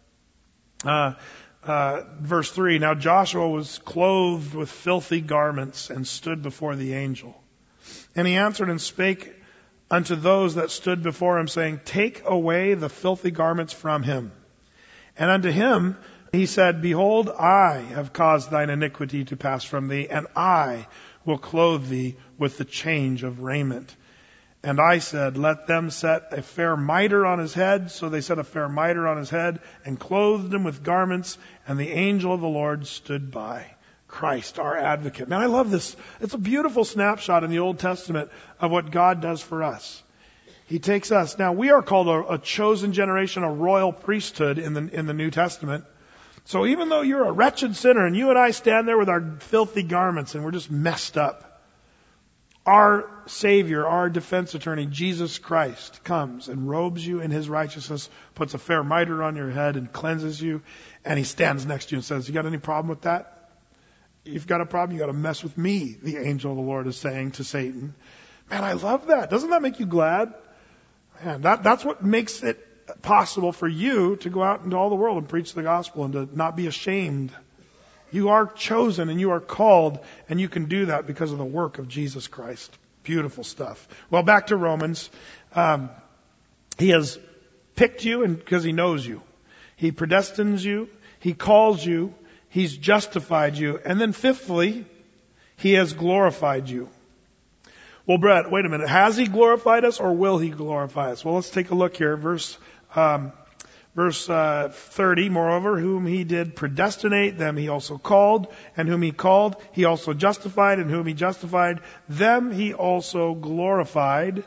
Uh, uh, verse three, "Now Joshua was clothed with filthy garments and stood before the angel. And he answered and spake unto those that stood before him, saying, Take away the filthy garments from him. And unto him he said, Behold, I have caused thine iniquity to pass from thee, and I will clothe thee with the change of raiment. And I said, Let them set a fair mitre on his head. So they set a fair mitre on his head, and clothed him with garments, and the angel of the Lord stood by." Christ, our advocate. Man, I love this. It's a beautiful snapshot in the Old Testament of what God does for us. He takes us. Now, we are called a, a chosen generation, a royal priesthood in the, in the New Testament. So even though you're a wretched sinner and you and I stand there with our filthy garments and we're just messed up, our Savior, our defense attorney, Jesus Christ, comes and robes you in his righteousness, puts a fair mitre on your head and cleanses you, and he stands next to you and says, "You got any problem with that? You've got a problem, you got to mess with me," the angel of the Lord is saying to Satan. Man, I love that. Doesn't that make you glad? Man, that, that's what makes it possible for you to go out into all the world and preach the gospel and to not be ashamed. You are chosen and you are called, and you can do that because of the work of Jesus Christ. Beautiful stuff. Well, back to Romans. Um, he has picked you and because he knows you. He predestines you. He calls you. He's justified you. And then fifthly, he has glorified you. Well, Brett, wait a minute. Has he glorified us or will he glorify us? Well, let's take a look here. Verse, um, verse, uh, thirty. "Moreover, whom he did predestinate, them he also called. And whom he called, he also justified. And whom he justified, them he also glorified."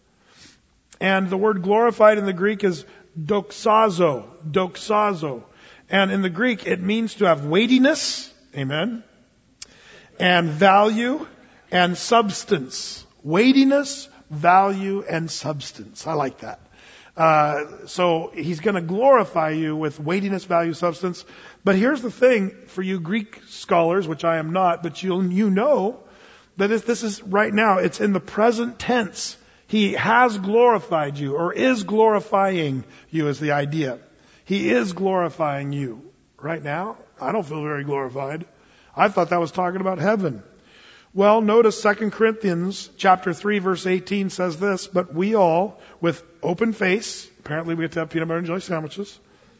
And the word glorified in the Greek is doxazo. Doxazo. And in the Greek, it means to have weightiness, amen, and value and substance. Weightiness, value, and substance. I like that. Uh, so he's going to glorify you with weightiness, value, substance. But here's the thing for you Greek scholars, which I am not, but you you know that if this is right now, it's in the present tense. He has glorified you, or is glorifying you is the idea. He is glorifying you. Right now, I don't feel very glorified. I thought that was talking about heaven. Well, notice Second Corinthians chapter three, verse eighteen says this, but we all, with open face, apparently we get to have peanut butter and jelly sandwiches.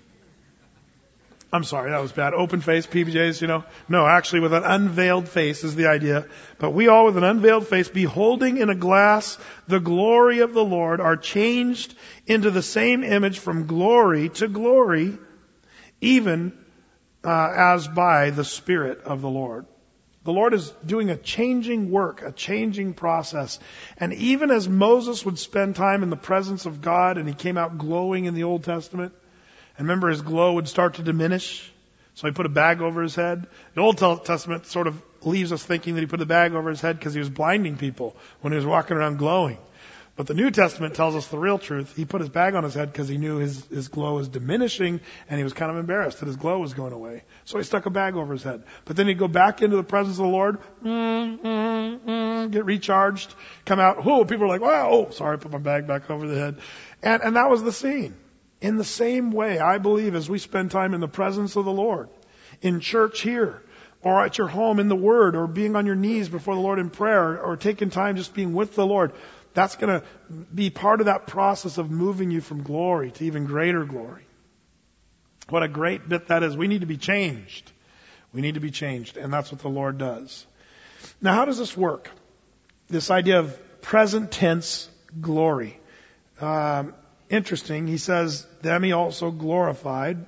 I'm sorry, that was bad. Open face, P B Js, you know. No, actually with an unveiled face is the idea. But we all with an unveiled face, beholding in a glass the glory of the Lord, are changed into the same image from glory to glory, even uh, as by the Spirit of the Lord. The Lord is doing a changing work, a changing process. And even as Moses would spend time in the presence of God and he came out glowing in the Old Testament, and remember his glow would start to diminish, so he put a bag over his head. The Old Testament sort of leaves us thinking that he put the bag over his head because he was blinding people when he was walking around glowing. But the New Testament tells us the real truth. He put his bag on his head because he knew his, his glow was diminishing and he was kind of embarrassed that his glow was going away. So he stuck a bag over his head. But then he'd go back into the presence of the Lord, mm, mm, mm, get recharged, come out. Oh, people are like, wow, oh, sorry, put my bag back over the head. And, and that was the scene. In the same way, I believe, as we spend time in the presence of the Lord, in church here, or at your home in the Word, or being on your knees before the Lord in prayer, or taking time just being with the Lord, that's going to be part of that process of moving you from glory to even greater glory. What a great bit that is. We need to be changed. We need to be changed, and that's what the Lord does. Now, how does this work? This idea of present tense glory. Um, interesting. He says, them he also glorified.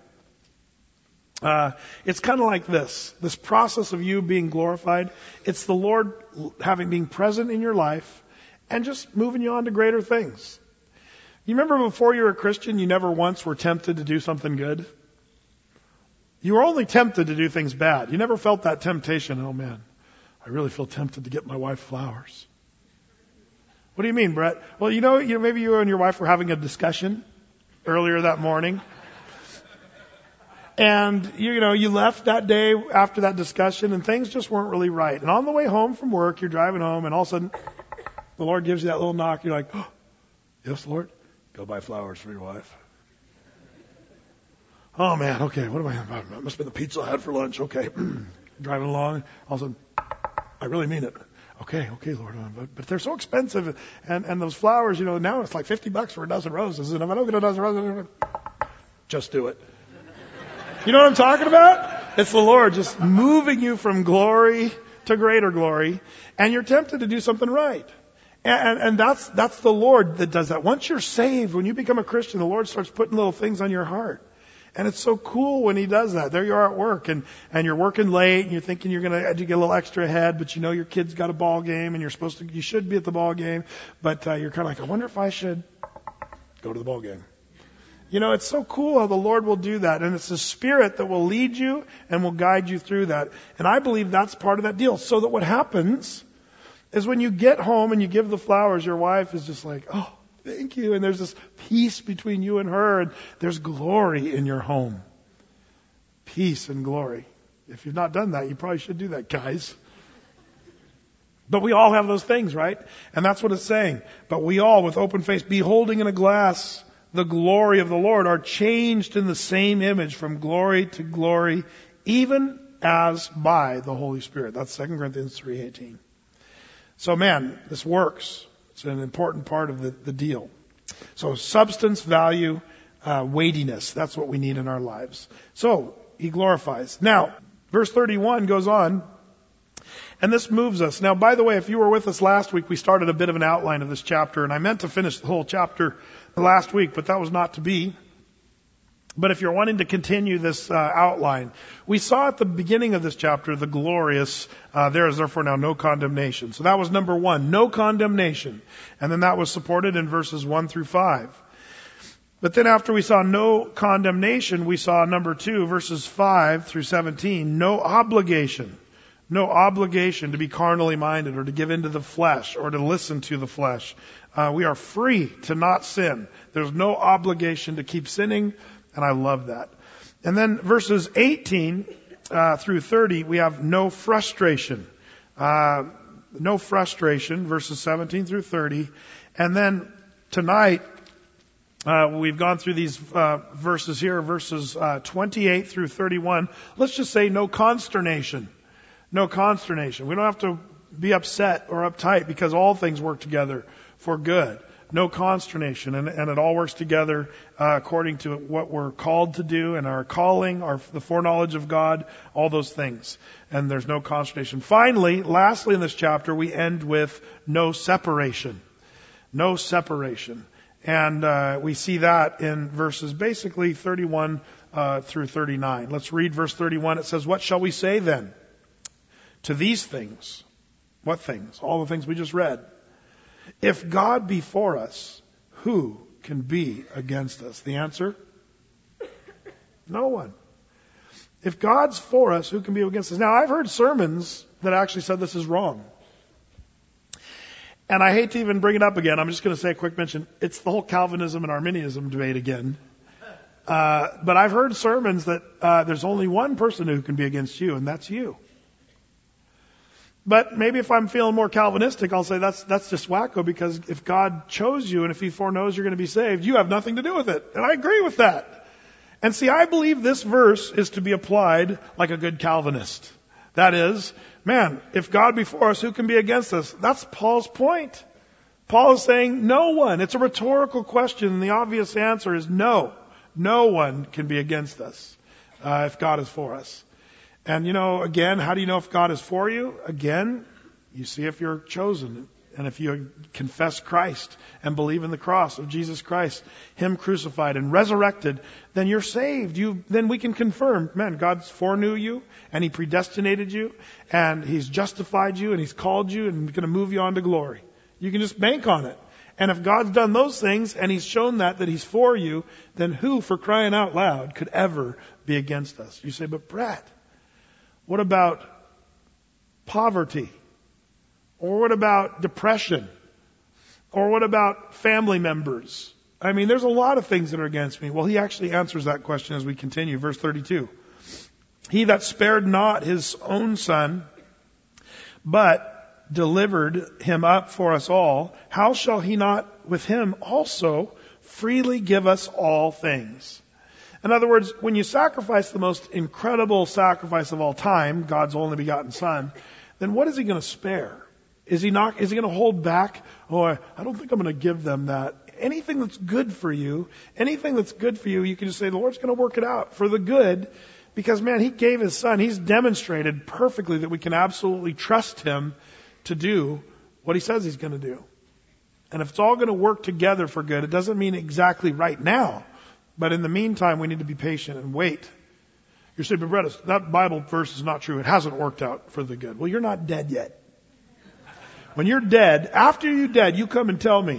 Uh, it's kind of like this. This process of you being glorified, it's the Lord having being present in your life and just moving you on to greater things. You remember before you were a Christian, you never once were tempted to do something good? You were only tempted to do things bad. You never felt that temptation. Oh man, I really feel tempted to get my wife flowers. What do you mean, Brett? Well, you know, you know, maybe you and your wife were having a discussion earlier that morning. And, you know, you left that day after that discussion and things just weren't really right. And on the way home from work, you're driving home and all of a sudden the Lord gives you that little knock. You're like, oh, yes, Lord, go buy flowers for your wife. Oh man, okay, what am I about? It must have been the pizza I had for lunch. Okay. Driving along, all of a sudden, I really mean it. Okay, okay, Lord, but, but they're so expensive, and, and those flowers, you know, now it's like fifty bucks for a dozen roses, and if I don't get a dozen roses, just do it. You know what I'm talking about? It's the Lord just moving you from glory to greater glory, and you're tempted to do something right. And, and, and that's, that's the Lord that does that. Once you're saved, when you become a Christian, the Lord starts putting little things on your heart. And it's so cool when He does that. There you are at work, and, and you're working late, and you're thinking you're going to get a little extra ahead, but you know your kid's got a ball game, and you're supposed to, you should be at the ball game, but uh, you're kind of like, I wonder if I should go to the ball game. You know, it's so cool how the Lord will do that, and it's the Spirit that will lead you and will guide you through that. And I believe that's part of that deal. So that what happens is when you get home and you give the flowers, your wife is just like, oh, thank you. And there's this peace between you and her, and there's glory in your home. Peace and glory. If you've not done that, you probably should do that, guys. But we all have those things, right? And that's what it's saying. But we all, with open face, beholding in a glass the glory of the Lord, are changed in the same image from glory to glory, even as by the Holy Spirit. That's Second Corinthians three eighteen. So man, this works. It's an important part of the, the deal. So substance, value, uh, weightiness. That's what we need in our lives. So He glorifies. Now, verse thirty-one goes on, and this moves us. Now, by the way, if you were with us last week, we started a bit of an outline of this chapter, and I meant to finish the whole chapter last week, but that was not to be. But if you're wanting to continue this uh, outline, we saw at the beginning of this chapter the glorious, uh, there is therefore now no condemnation. So that was number one, no condemnation. And then that was supported in verses one through five. But then after we saw no condemnation, we saw number two, verses five through seventeen, no obligation. No obligation to be carnally minded or to give into the flesh or to listen to the flesh. Uh, we are free to not sin. There's no obligation to keep sinning, and I love that. And then verses eighteen uh, through thirty, we have no frustration. Uh, no frustration, verses seventeen through thirty. And then tonight, uh, we've gone through these uh, verses here, verses uh, twenty-eight through thirty-one. Let's just say no consternation. No consternation. We don't have to be upset or uptight because all things work together for good. No consternation. And, and it all works together uh, according to what we're called to do and our calling, our the foreknowledge of God, all those things. And there's no consternation. Finally, lastly in this chapter, we end with no separation. No separation. And uh, we see that in verses basically thirty-one uh, through thirty-nine. Let's read verse thirty-one. It says, "What shall we say then to these things?" What things? All the things we just read. "If God be for us, who can be against us?" The answer? No one. If God's for us, who can be against us? Now, I've heard sermons that actually said this is wrong. And I hate to even bring it up again. I'm just going to say a quick mention. It's the whole Calvinism and Arminianism debate again. Uh, but I've heard sermons that uh, there's only one person who can be against you, and that's you. But maybe if I'm feeling more Calvinistic, I'll say that's that's just wacko, because if God chose you and if He foreknows you're going to be saved, you have nothing to do with it. And I agree with that. And see, I believe this verse is to be applied like a good Calvinist. That is, man, if God be for us, who can be against us? That's Paul's point. Paul is saying no one. It's a rhetorical question, and the obvious answer is no. No one can be against us uh, if God is for us. And, you know, again, how do you know if God is for you? Again, you see if you're chosen. And if you confess Christ and believe in the cross of Jesus Christ, Him crucified and resurrected, then you're saved. You, then we can confirm, man, God's foreknew you and He predestinated you and He's justified you and He's called you and going to move you on to glory. You can just bank on it. And if God's done those things and He's shown that, that He's for you, then who, for crying out loud, could ever be against us? You say, but Brett, what about poverty? Or what about depression? Or what about family members? I mean, there's a lot of things that are against me. Well, he actually answers that question as we continue. Verse thirty-two. "He that spared not His own Son, but delivered Him up for us all, how shall He not with Him also freely give us all things?" In other words, when you sacrifice the most incredible sacrifice of all time, God's only begotten Son, then what is He going to spare? Is He not, is He going to hold back? Oh, I, I don't think I'm going to give them that. Anything that's good for you, anything that's good for you, you can just say, the Lord's going to work it out for the good. Because, man, He gave His Son. He's demonstrated perfectly that we can absolutely trust Him to do what He says He's going to do. And if it's all going to work together for good, it doesn't mean exactly right now. But in the meantime, we need to be patient and wait. You're saying, but Brett, that Bible verse is not true. It hasn't worked out for the good. Well, you're not dead yet. When you're dead, after you're dead, you come and tell me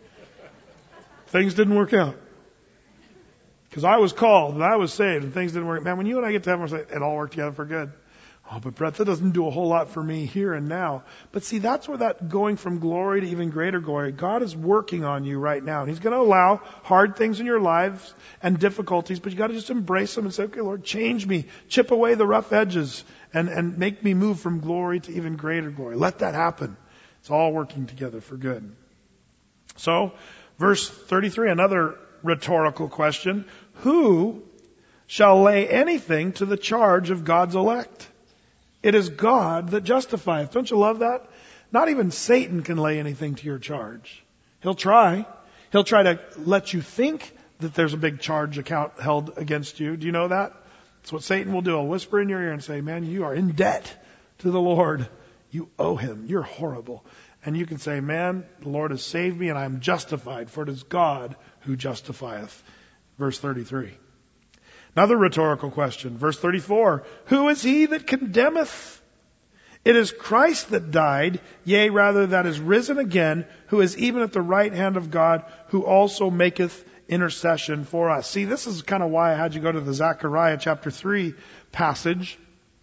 things didn't work out. Because I was called and I was saved and things didn't work. Man, when you and I get to heaven, we'll say, it all worked together for good. Oh, but Brett, that doesn't do a whole lot for me here and now. But see, that's where that going from glory to even greater glory, God is working on you right now. And He's going to allow hard things in your lives and difficulties, but you got to just embrace them and say, okay, Lord, change me, chip away the rough edges and, and make me move from glory to even greater glory. Let that happen. It's all working together for good. So, verse thirty-three, another rhetorical question. Who shall lay anything to the charge of God's elect? It is God that justifieth. Don't you love that? Not even Satan can lay anything to your charge. He'll try. He'll try to let you think that there's a big charge account held against you. Do you know that? That's what Satan will do. He'll whisper in your ear and say, man, you are in debt to the Lord. You owe Him. You're horrible. And you can say, man, the Lord has saved me and I am justified, for it is God who justifieth. Verse thirty-three. Another rhetorical question. Verse thirty-four. Who is he that condemneth? It is Christ that died, yea, rather that is risen again, who is even at the right hand of God, who also maketh intercession for us. See, this is kind of why I had you go to the Zechariah chapter three passage.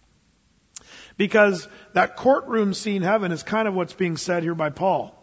Because that courtroom scene in heaven is kind of what's being said here by Paul.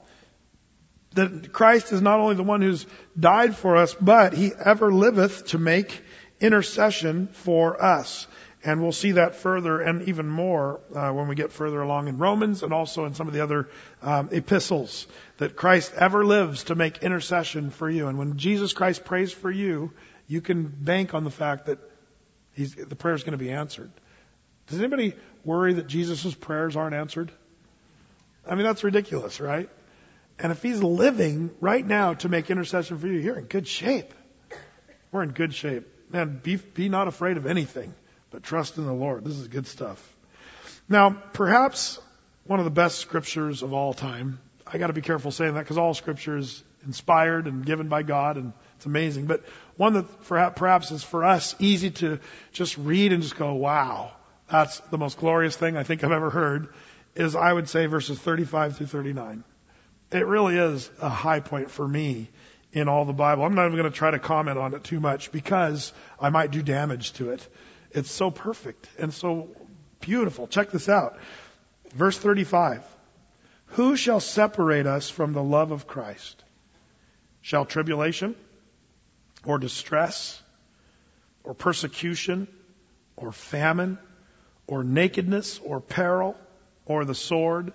That Christ is not only the one who's died for us, but He ever liveth to make intercession for us. And we'll see that further and even more uh, when we get further along in Romans and also in some of the other um, epistles, that Christ ever lives to make intercession for you. And when Jesus Christ prays for you, you can bank on the fact that he's, the prayer is going to be answered. Does anybody worry that Jesus' prayers aren't answered? I mean, that's ridiculous, right? And if he's living right now to make intercession for you, you're in good shape. We're in good shape. Man, be, be not afraid of anything, but trust in the Lord. This is good stuff. Now, perhaps one of the best scriptures of all time. I got to be careful saying that because all scripture is inspired and given by God, and it's amazing. But one that perhaps is for us easy to just read and just go, wow, that's the most glorious thing I think I've ever heard, is I would say verses thirty-five through thirty-nine. It really is a high point for me in all the Bible. I'm not even going to try to comment on it too much because I might do damage to it. It's so perfect and so beautiful. Check this out. Verse thirty-five. Who shall separate us from the love of Christ? Shall tribulation or distress or persecution or famine or nakedness or peril or the sword?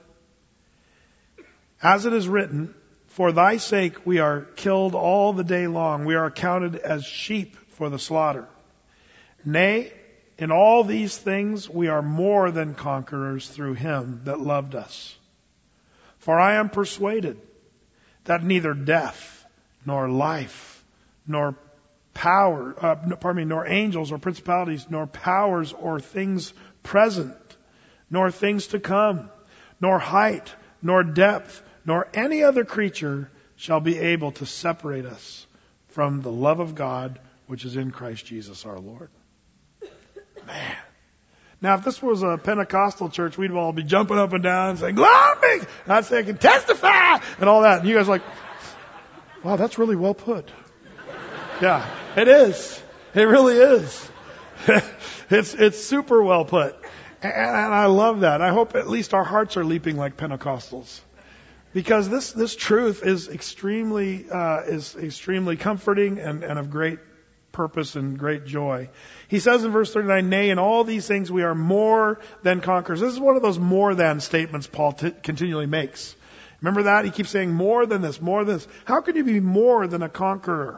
As it is written, for thy sake we are killed all the day long. We are accounted as sheep for the slaughter. Nay, in all these things we are more than conquerors through him that loved us. For I am persuaded that neither death, nor life, nor power, uh, pardon me, nor angels or principalities, nor powers or things present, nor things to come, nor height, nor depth, nor any other creature shall be able to separate us from the love of God which is in Christ Jesus our Lord. Man. Now, if this was a Pentecostal church, we'd all be jumping up and down and saying, glory! And I'd say, I can testify! And all that. And you guys are like, wow, that's really well put. Yeah, it is. It really is. it's, it's super well put. And, and I love that. I hope at least our hearts are leaping like Pentecostals. Because this, this truth is extremely, uh, is extremely comforting and, and of great purpose and great joy. He says in verse thirty-nine, nay, in all these things we are more than conquerors. This is one of those more than statements Paul t- continually makes. Remember that? He keeps saying more than this, more than this. How can you be more than a conqueror?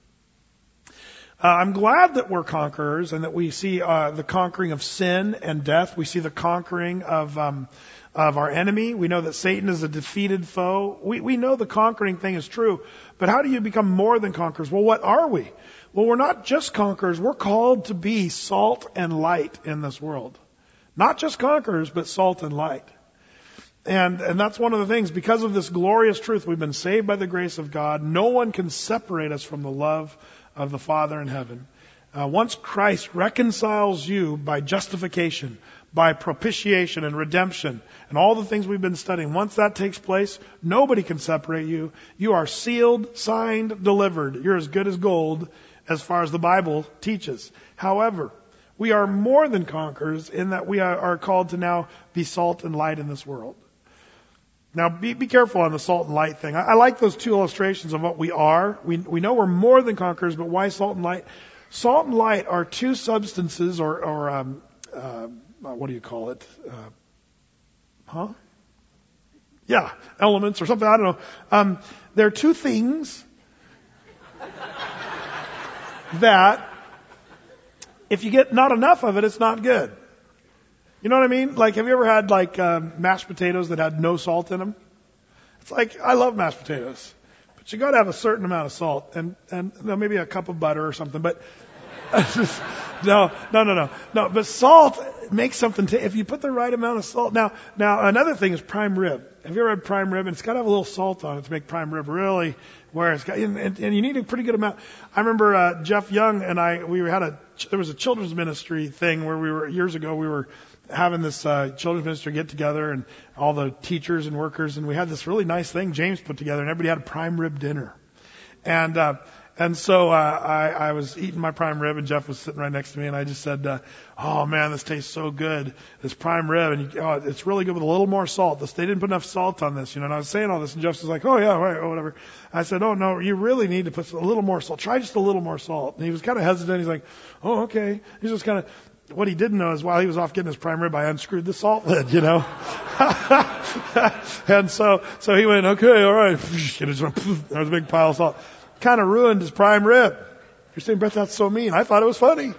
Uh, I'm glad that we're conquerors and that we see uh, the conquering of sin and death. We see the conquering of um, of our enemy. We know that Satan is a defeated foe. We, we know the conquering thing is true. But how do you become more than conquerors? Well, what are we? Well, we're not just conquerors. We're called to be salt and light in this world. Not just conquerors, but salt and light. And, and that's one of the things. Because of this glorious truth, we've been saved by the grace of God. No one can separate us from the love of the Father in heaven. Uh, once Christ reconciles you by justification, by propitiation and redemption, and all the things we've been studying, once that takes place, nobody can separate you. You are sealed, signed, delivered. You're as good as gold as far as the Bible teaches. However, we are more than conquerors in that we are, are called to now be salt and light in this world. Now, be, be careful on the salt and light thing. I, I like those two illustrations of what we are. We, we know we're more than conquerors, but why salt and light? Salt and light are two substances, or, or um, uh, what do you call it? Uh, huh? Yeah, elements or something. I don't know. Um, they're two things that, if you get not enough of it, it's not good. You know what I mean? Like, have you ever had like uh, mashed potatoes that had no salt in them? It's like, I love mashed potatoes, but you got to have a certain amount of salt and and you know, maybe a cup of butter or something. But no, no, no, no, no. But salt makes something. T- if you put the right amount of salt. Now, now another thing is prime rib. Have you ever had prime rib? And it's got to have a little salt on it to make prime rib really where it's got. And, and, and you need a pretty good amount. I remember uh, Jeff Young and I. We had a there was a children's ministry thing where we were years ago. We were having this uh, children's ministry get together and all the teachers and workers, and we had this really nice thing James put together, and everybody had a prime rib dinner. And uh, and so uh, I, I was eating my prime rib, and Jeff was sitting right next to me, and I just said, uh, "Oh man, this tastes so good, this prime rib, and you, oh, it's really good with a little more salt. This, they didn't put enough salt on this, you know." And I was saying all this, and Jeff was like, "Oh yeah, right, oh, whatever." I said, "Oh no, you really need to put a little more salt. Try just a little more salt." And he was kind of hesitant. He's like, "Oh okay." He's just kind of. What he didn't know is while he was off getting his prime rib, I unscrewed the salt lid, you know. And so, so he went, "Okay, all right." And it just went, there was a big pile of salt. Kind of ruined his prime rib. You're saying, "Brett, that's so mean." I thought it was funny.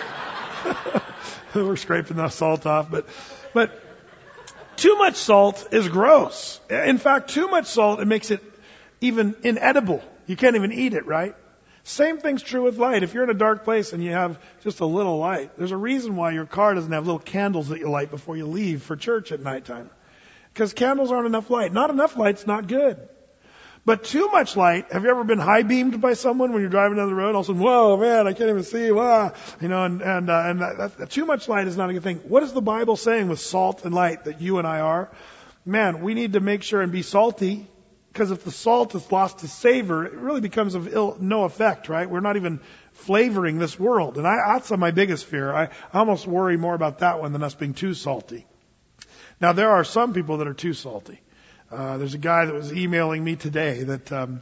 We're scraping the salt off, but, but too much salt is gross. In fact, too much salt, it makes it even inedible. You can't even eat it, right? Same thing's true with light. If you're in a dark place and you have just a little light, there's a reason why your car doesn't have little candles that you light before you leave for church at nighttime. Because candles aren't enough light. Not enough light's not good. But too much light, have you ever been high beamed by someone when you're driving down the road? All of a sudden, whoa, man, I can't even see. Wow. You know, and, and, uh, and that, that, too much light is not a good thing. What is the Bible saying with salt and light that you and I are? Man, we need to make sure and be salty. Because if the salt is lost its savor, it really becomes of ill, no effect, right? We're not even flavoring this world. And I, that's my biggest fear. I, I almost worry more about that one than us being too salty. Now, there are some people that are too salty. Uh, there's a guy that was emailing me today that, um,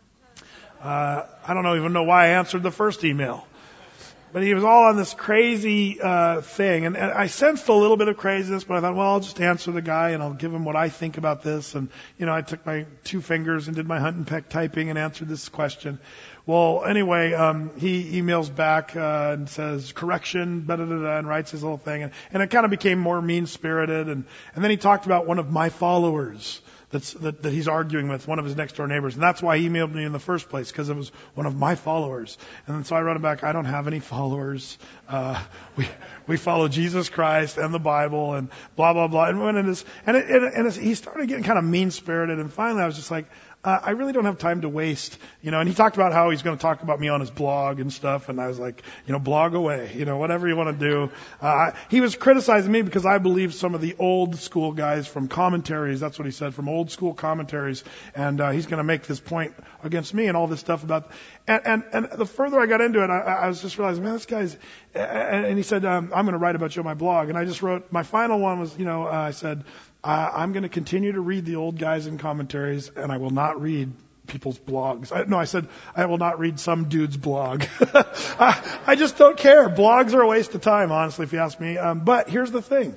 uh, I don't even know why I answered the first email. But he was all on this crazy uh thing, and, and I sensed a little bit of craziness, but I thought, well, I'll just answer the guy and I'll give him what I think about this. And, you know, I took my two fingers and did my hunt and peck typing and answered this question. Well, anyway, um he emails back uh and says, "Correction," da da da da, and writes his little thing. And, and it kind of became more mean-spirited. And, and then he talked about one of my followers. That's, that, that he's arguing with, one of his next door neighbors. And that's why he emailed me in the first place, because it was one of my followers. And then so I wrote him back, "I don't have any followers. Uh, we, we follow Jesus Christ and the Bible and blah, blah, blah." And, when it is, and, it, and, it, and it's, he started getting kind of mean-spirited. And finally I was just like, uh, I really don't have time to waste, you know, and he talked about how he's going to talk about me on his blog and stuff. And I was like, you know, blog away, you know, whatever you want to do. Uh, he was criticizing me because I believe some of the old school guys from commentaries. That's what he said, from old school commentaries. And, uh, he's going to make this point against me and all this stuff about, and, and, and the further I got into it, I, I was just realizing, man, this guy's, and, and he said, um, "I'm going to write about you on my blog." And I just wrote, my final one was, you know, uh, I said, Uh, I'm going to continue to read the old guys in commentaries, and I will not read people's blogs. I, no, I said I will not read some dude's blog. I, I just don't care. Blogs are a waste of time, honestly, if you ask me. Um, but here's the thing.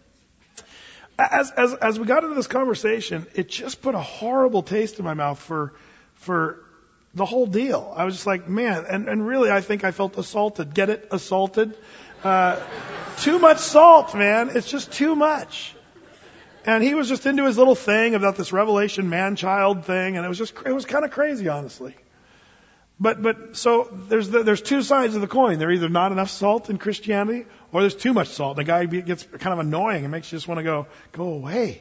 As, as, as we got into this conversation, it just put a horrible taste in my mouth for, for the whole deal. I was just like, man, and, and really I think I felt assaulted. Get it? Assaulted? Uh, too much salt, man. It's just too much. And he was just into his little thing about this Revelation man-child thing, and it was just, it was kind of crazy, honestly. But, but, so, there's, the, there's two sides of the coin. There's either not enough salt in Christianity, or there's too much salt. The guy gets kind of annoying and makes you just want to go, go away.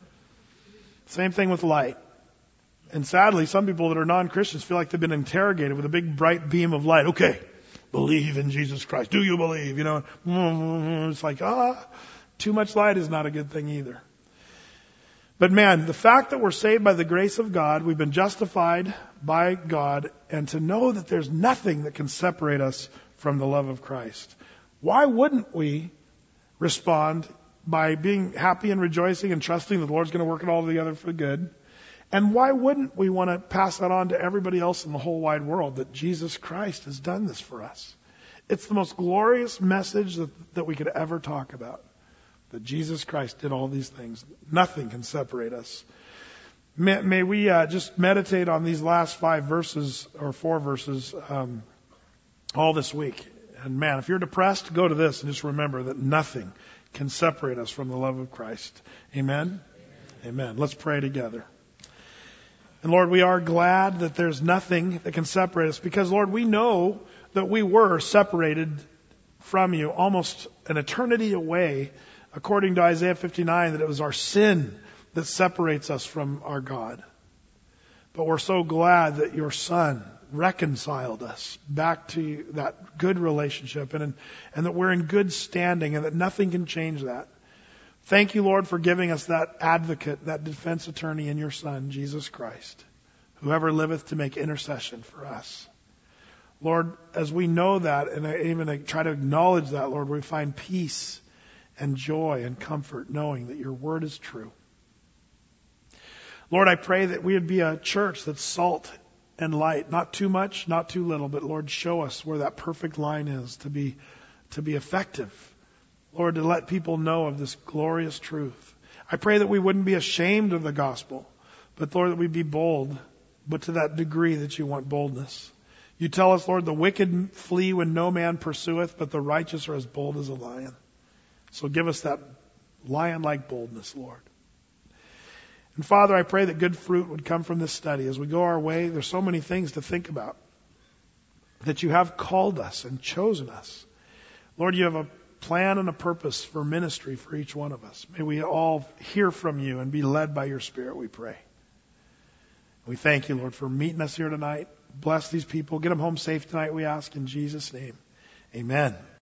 Same thing with light. And sadly, some people that are non-Christians feel like they've been interrogated with a big bright beam of light. Okay, believe in Jesus Christ. Do you believe? You know, it's like, ah, too much light is not a good thing either. But man, the fact that we're saved by the grace of God, we've been justified by God, and to know that there's nothing that can separate us from the love of Christ. Why wouldn't we respond by being happy and rejoicing and trusting that the Lord's going to work it all together for good? And why wouldn't we want to pass that on to everybody else in the whole wide world, that Jesus Christ has done this for us? It's the most glorious message that, that we could ever talk about. That Jesus Christ did all these things. Nothing can separate us. May, may we uh, just meditate on these last five verses, or four verses, um, all this week. And man, if you're depressed, go to this and just remember that nothing can separate us from the love of Christ. Amen? Amen. Amen. Let's pray together. And Lord, we are glad that there's nothing that can separate us, because Lord, we know that we were separated from you almost an eternity away, according to Isaiah fifty-nine, that it was our sin that separates us from our God. But we're so glad that your Son reconciled us back to that good relationship, and, and that we're in good standing, and that nothing can change that. Thank you, Lord, for giving us that advocate, that defense attorney in your Son, Jesus Christ, whoever liveth to make intercession for us. Lord, as we know that and even try to acknowledge that, Lord, we find peace and joy and comfort knowing that your word is true. Lord, I pray that we would be a church that's salt and light, not too much, not too little, but Lord, show us where that perfect line is to be, to be effective. Lord, to let people know of this glorious truth. I pray that we wouldn't be ashamed of the gospel, but Lord, that we'd be bold, but to that degree that you want boldness. You tell us, Lord, the wicked flee when no man pursueth, but the righteous are as bold as a lion. So give us that lion-like boldness, Lord. And Father, I pray that good fruit would come from this study. As we go our way, there's so many things to think about. That you have called us and chosen us. Lord, you have a plan and a purpose for ministry for each one of us. May we all hear from you and be led by your Spirit, we pray. We thank you, Lord, for meeting us here tonight. Bless these people. Get them home safe tonight, we ask in Jesus' name. Amen.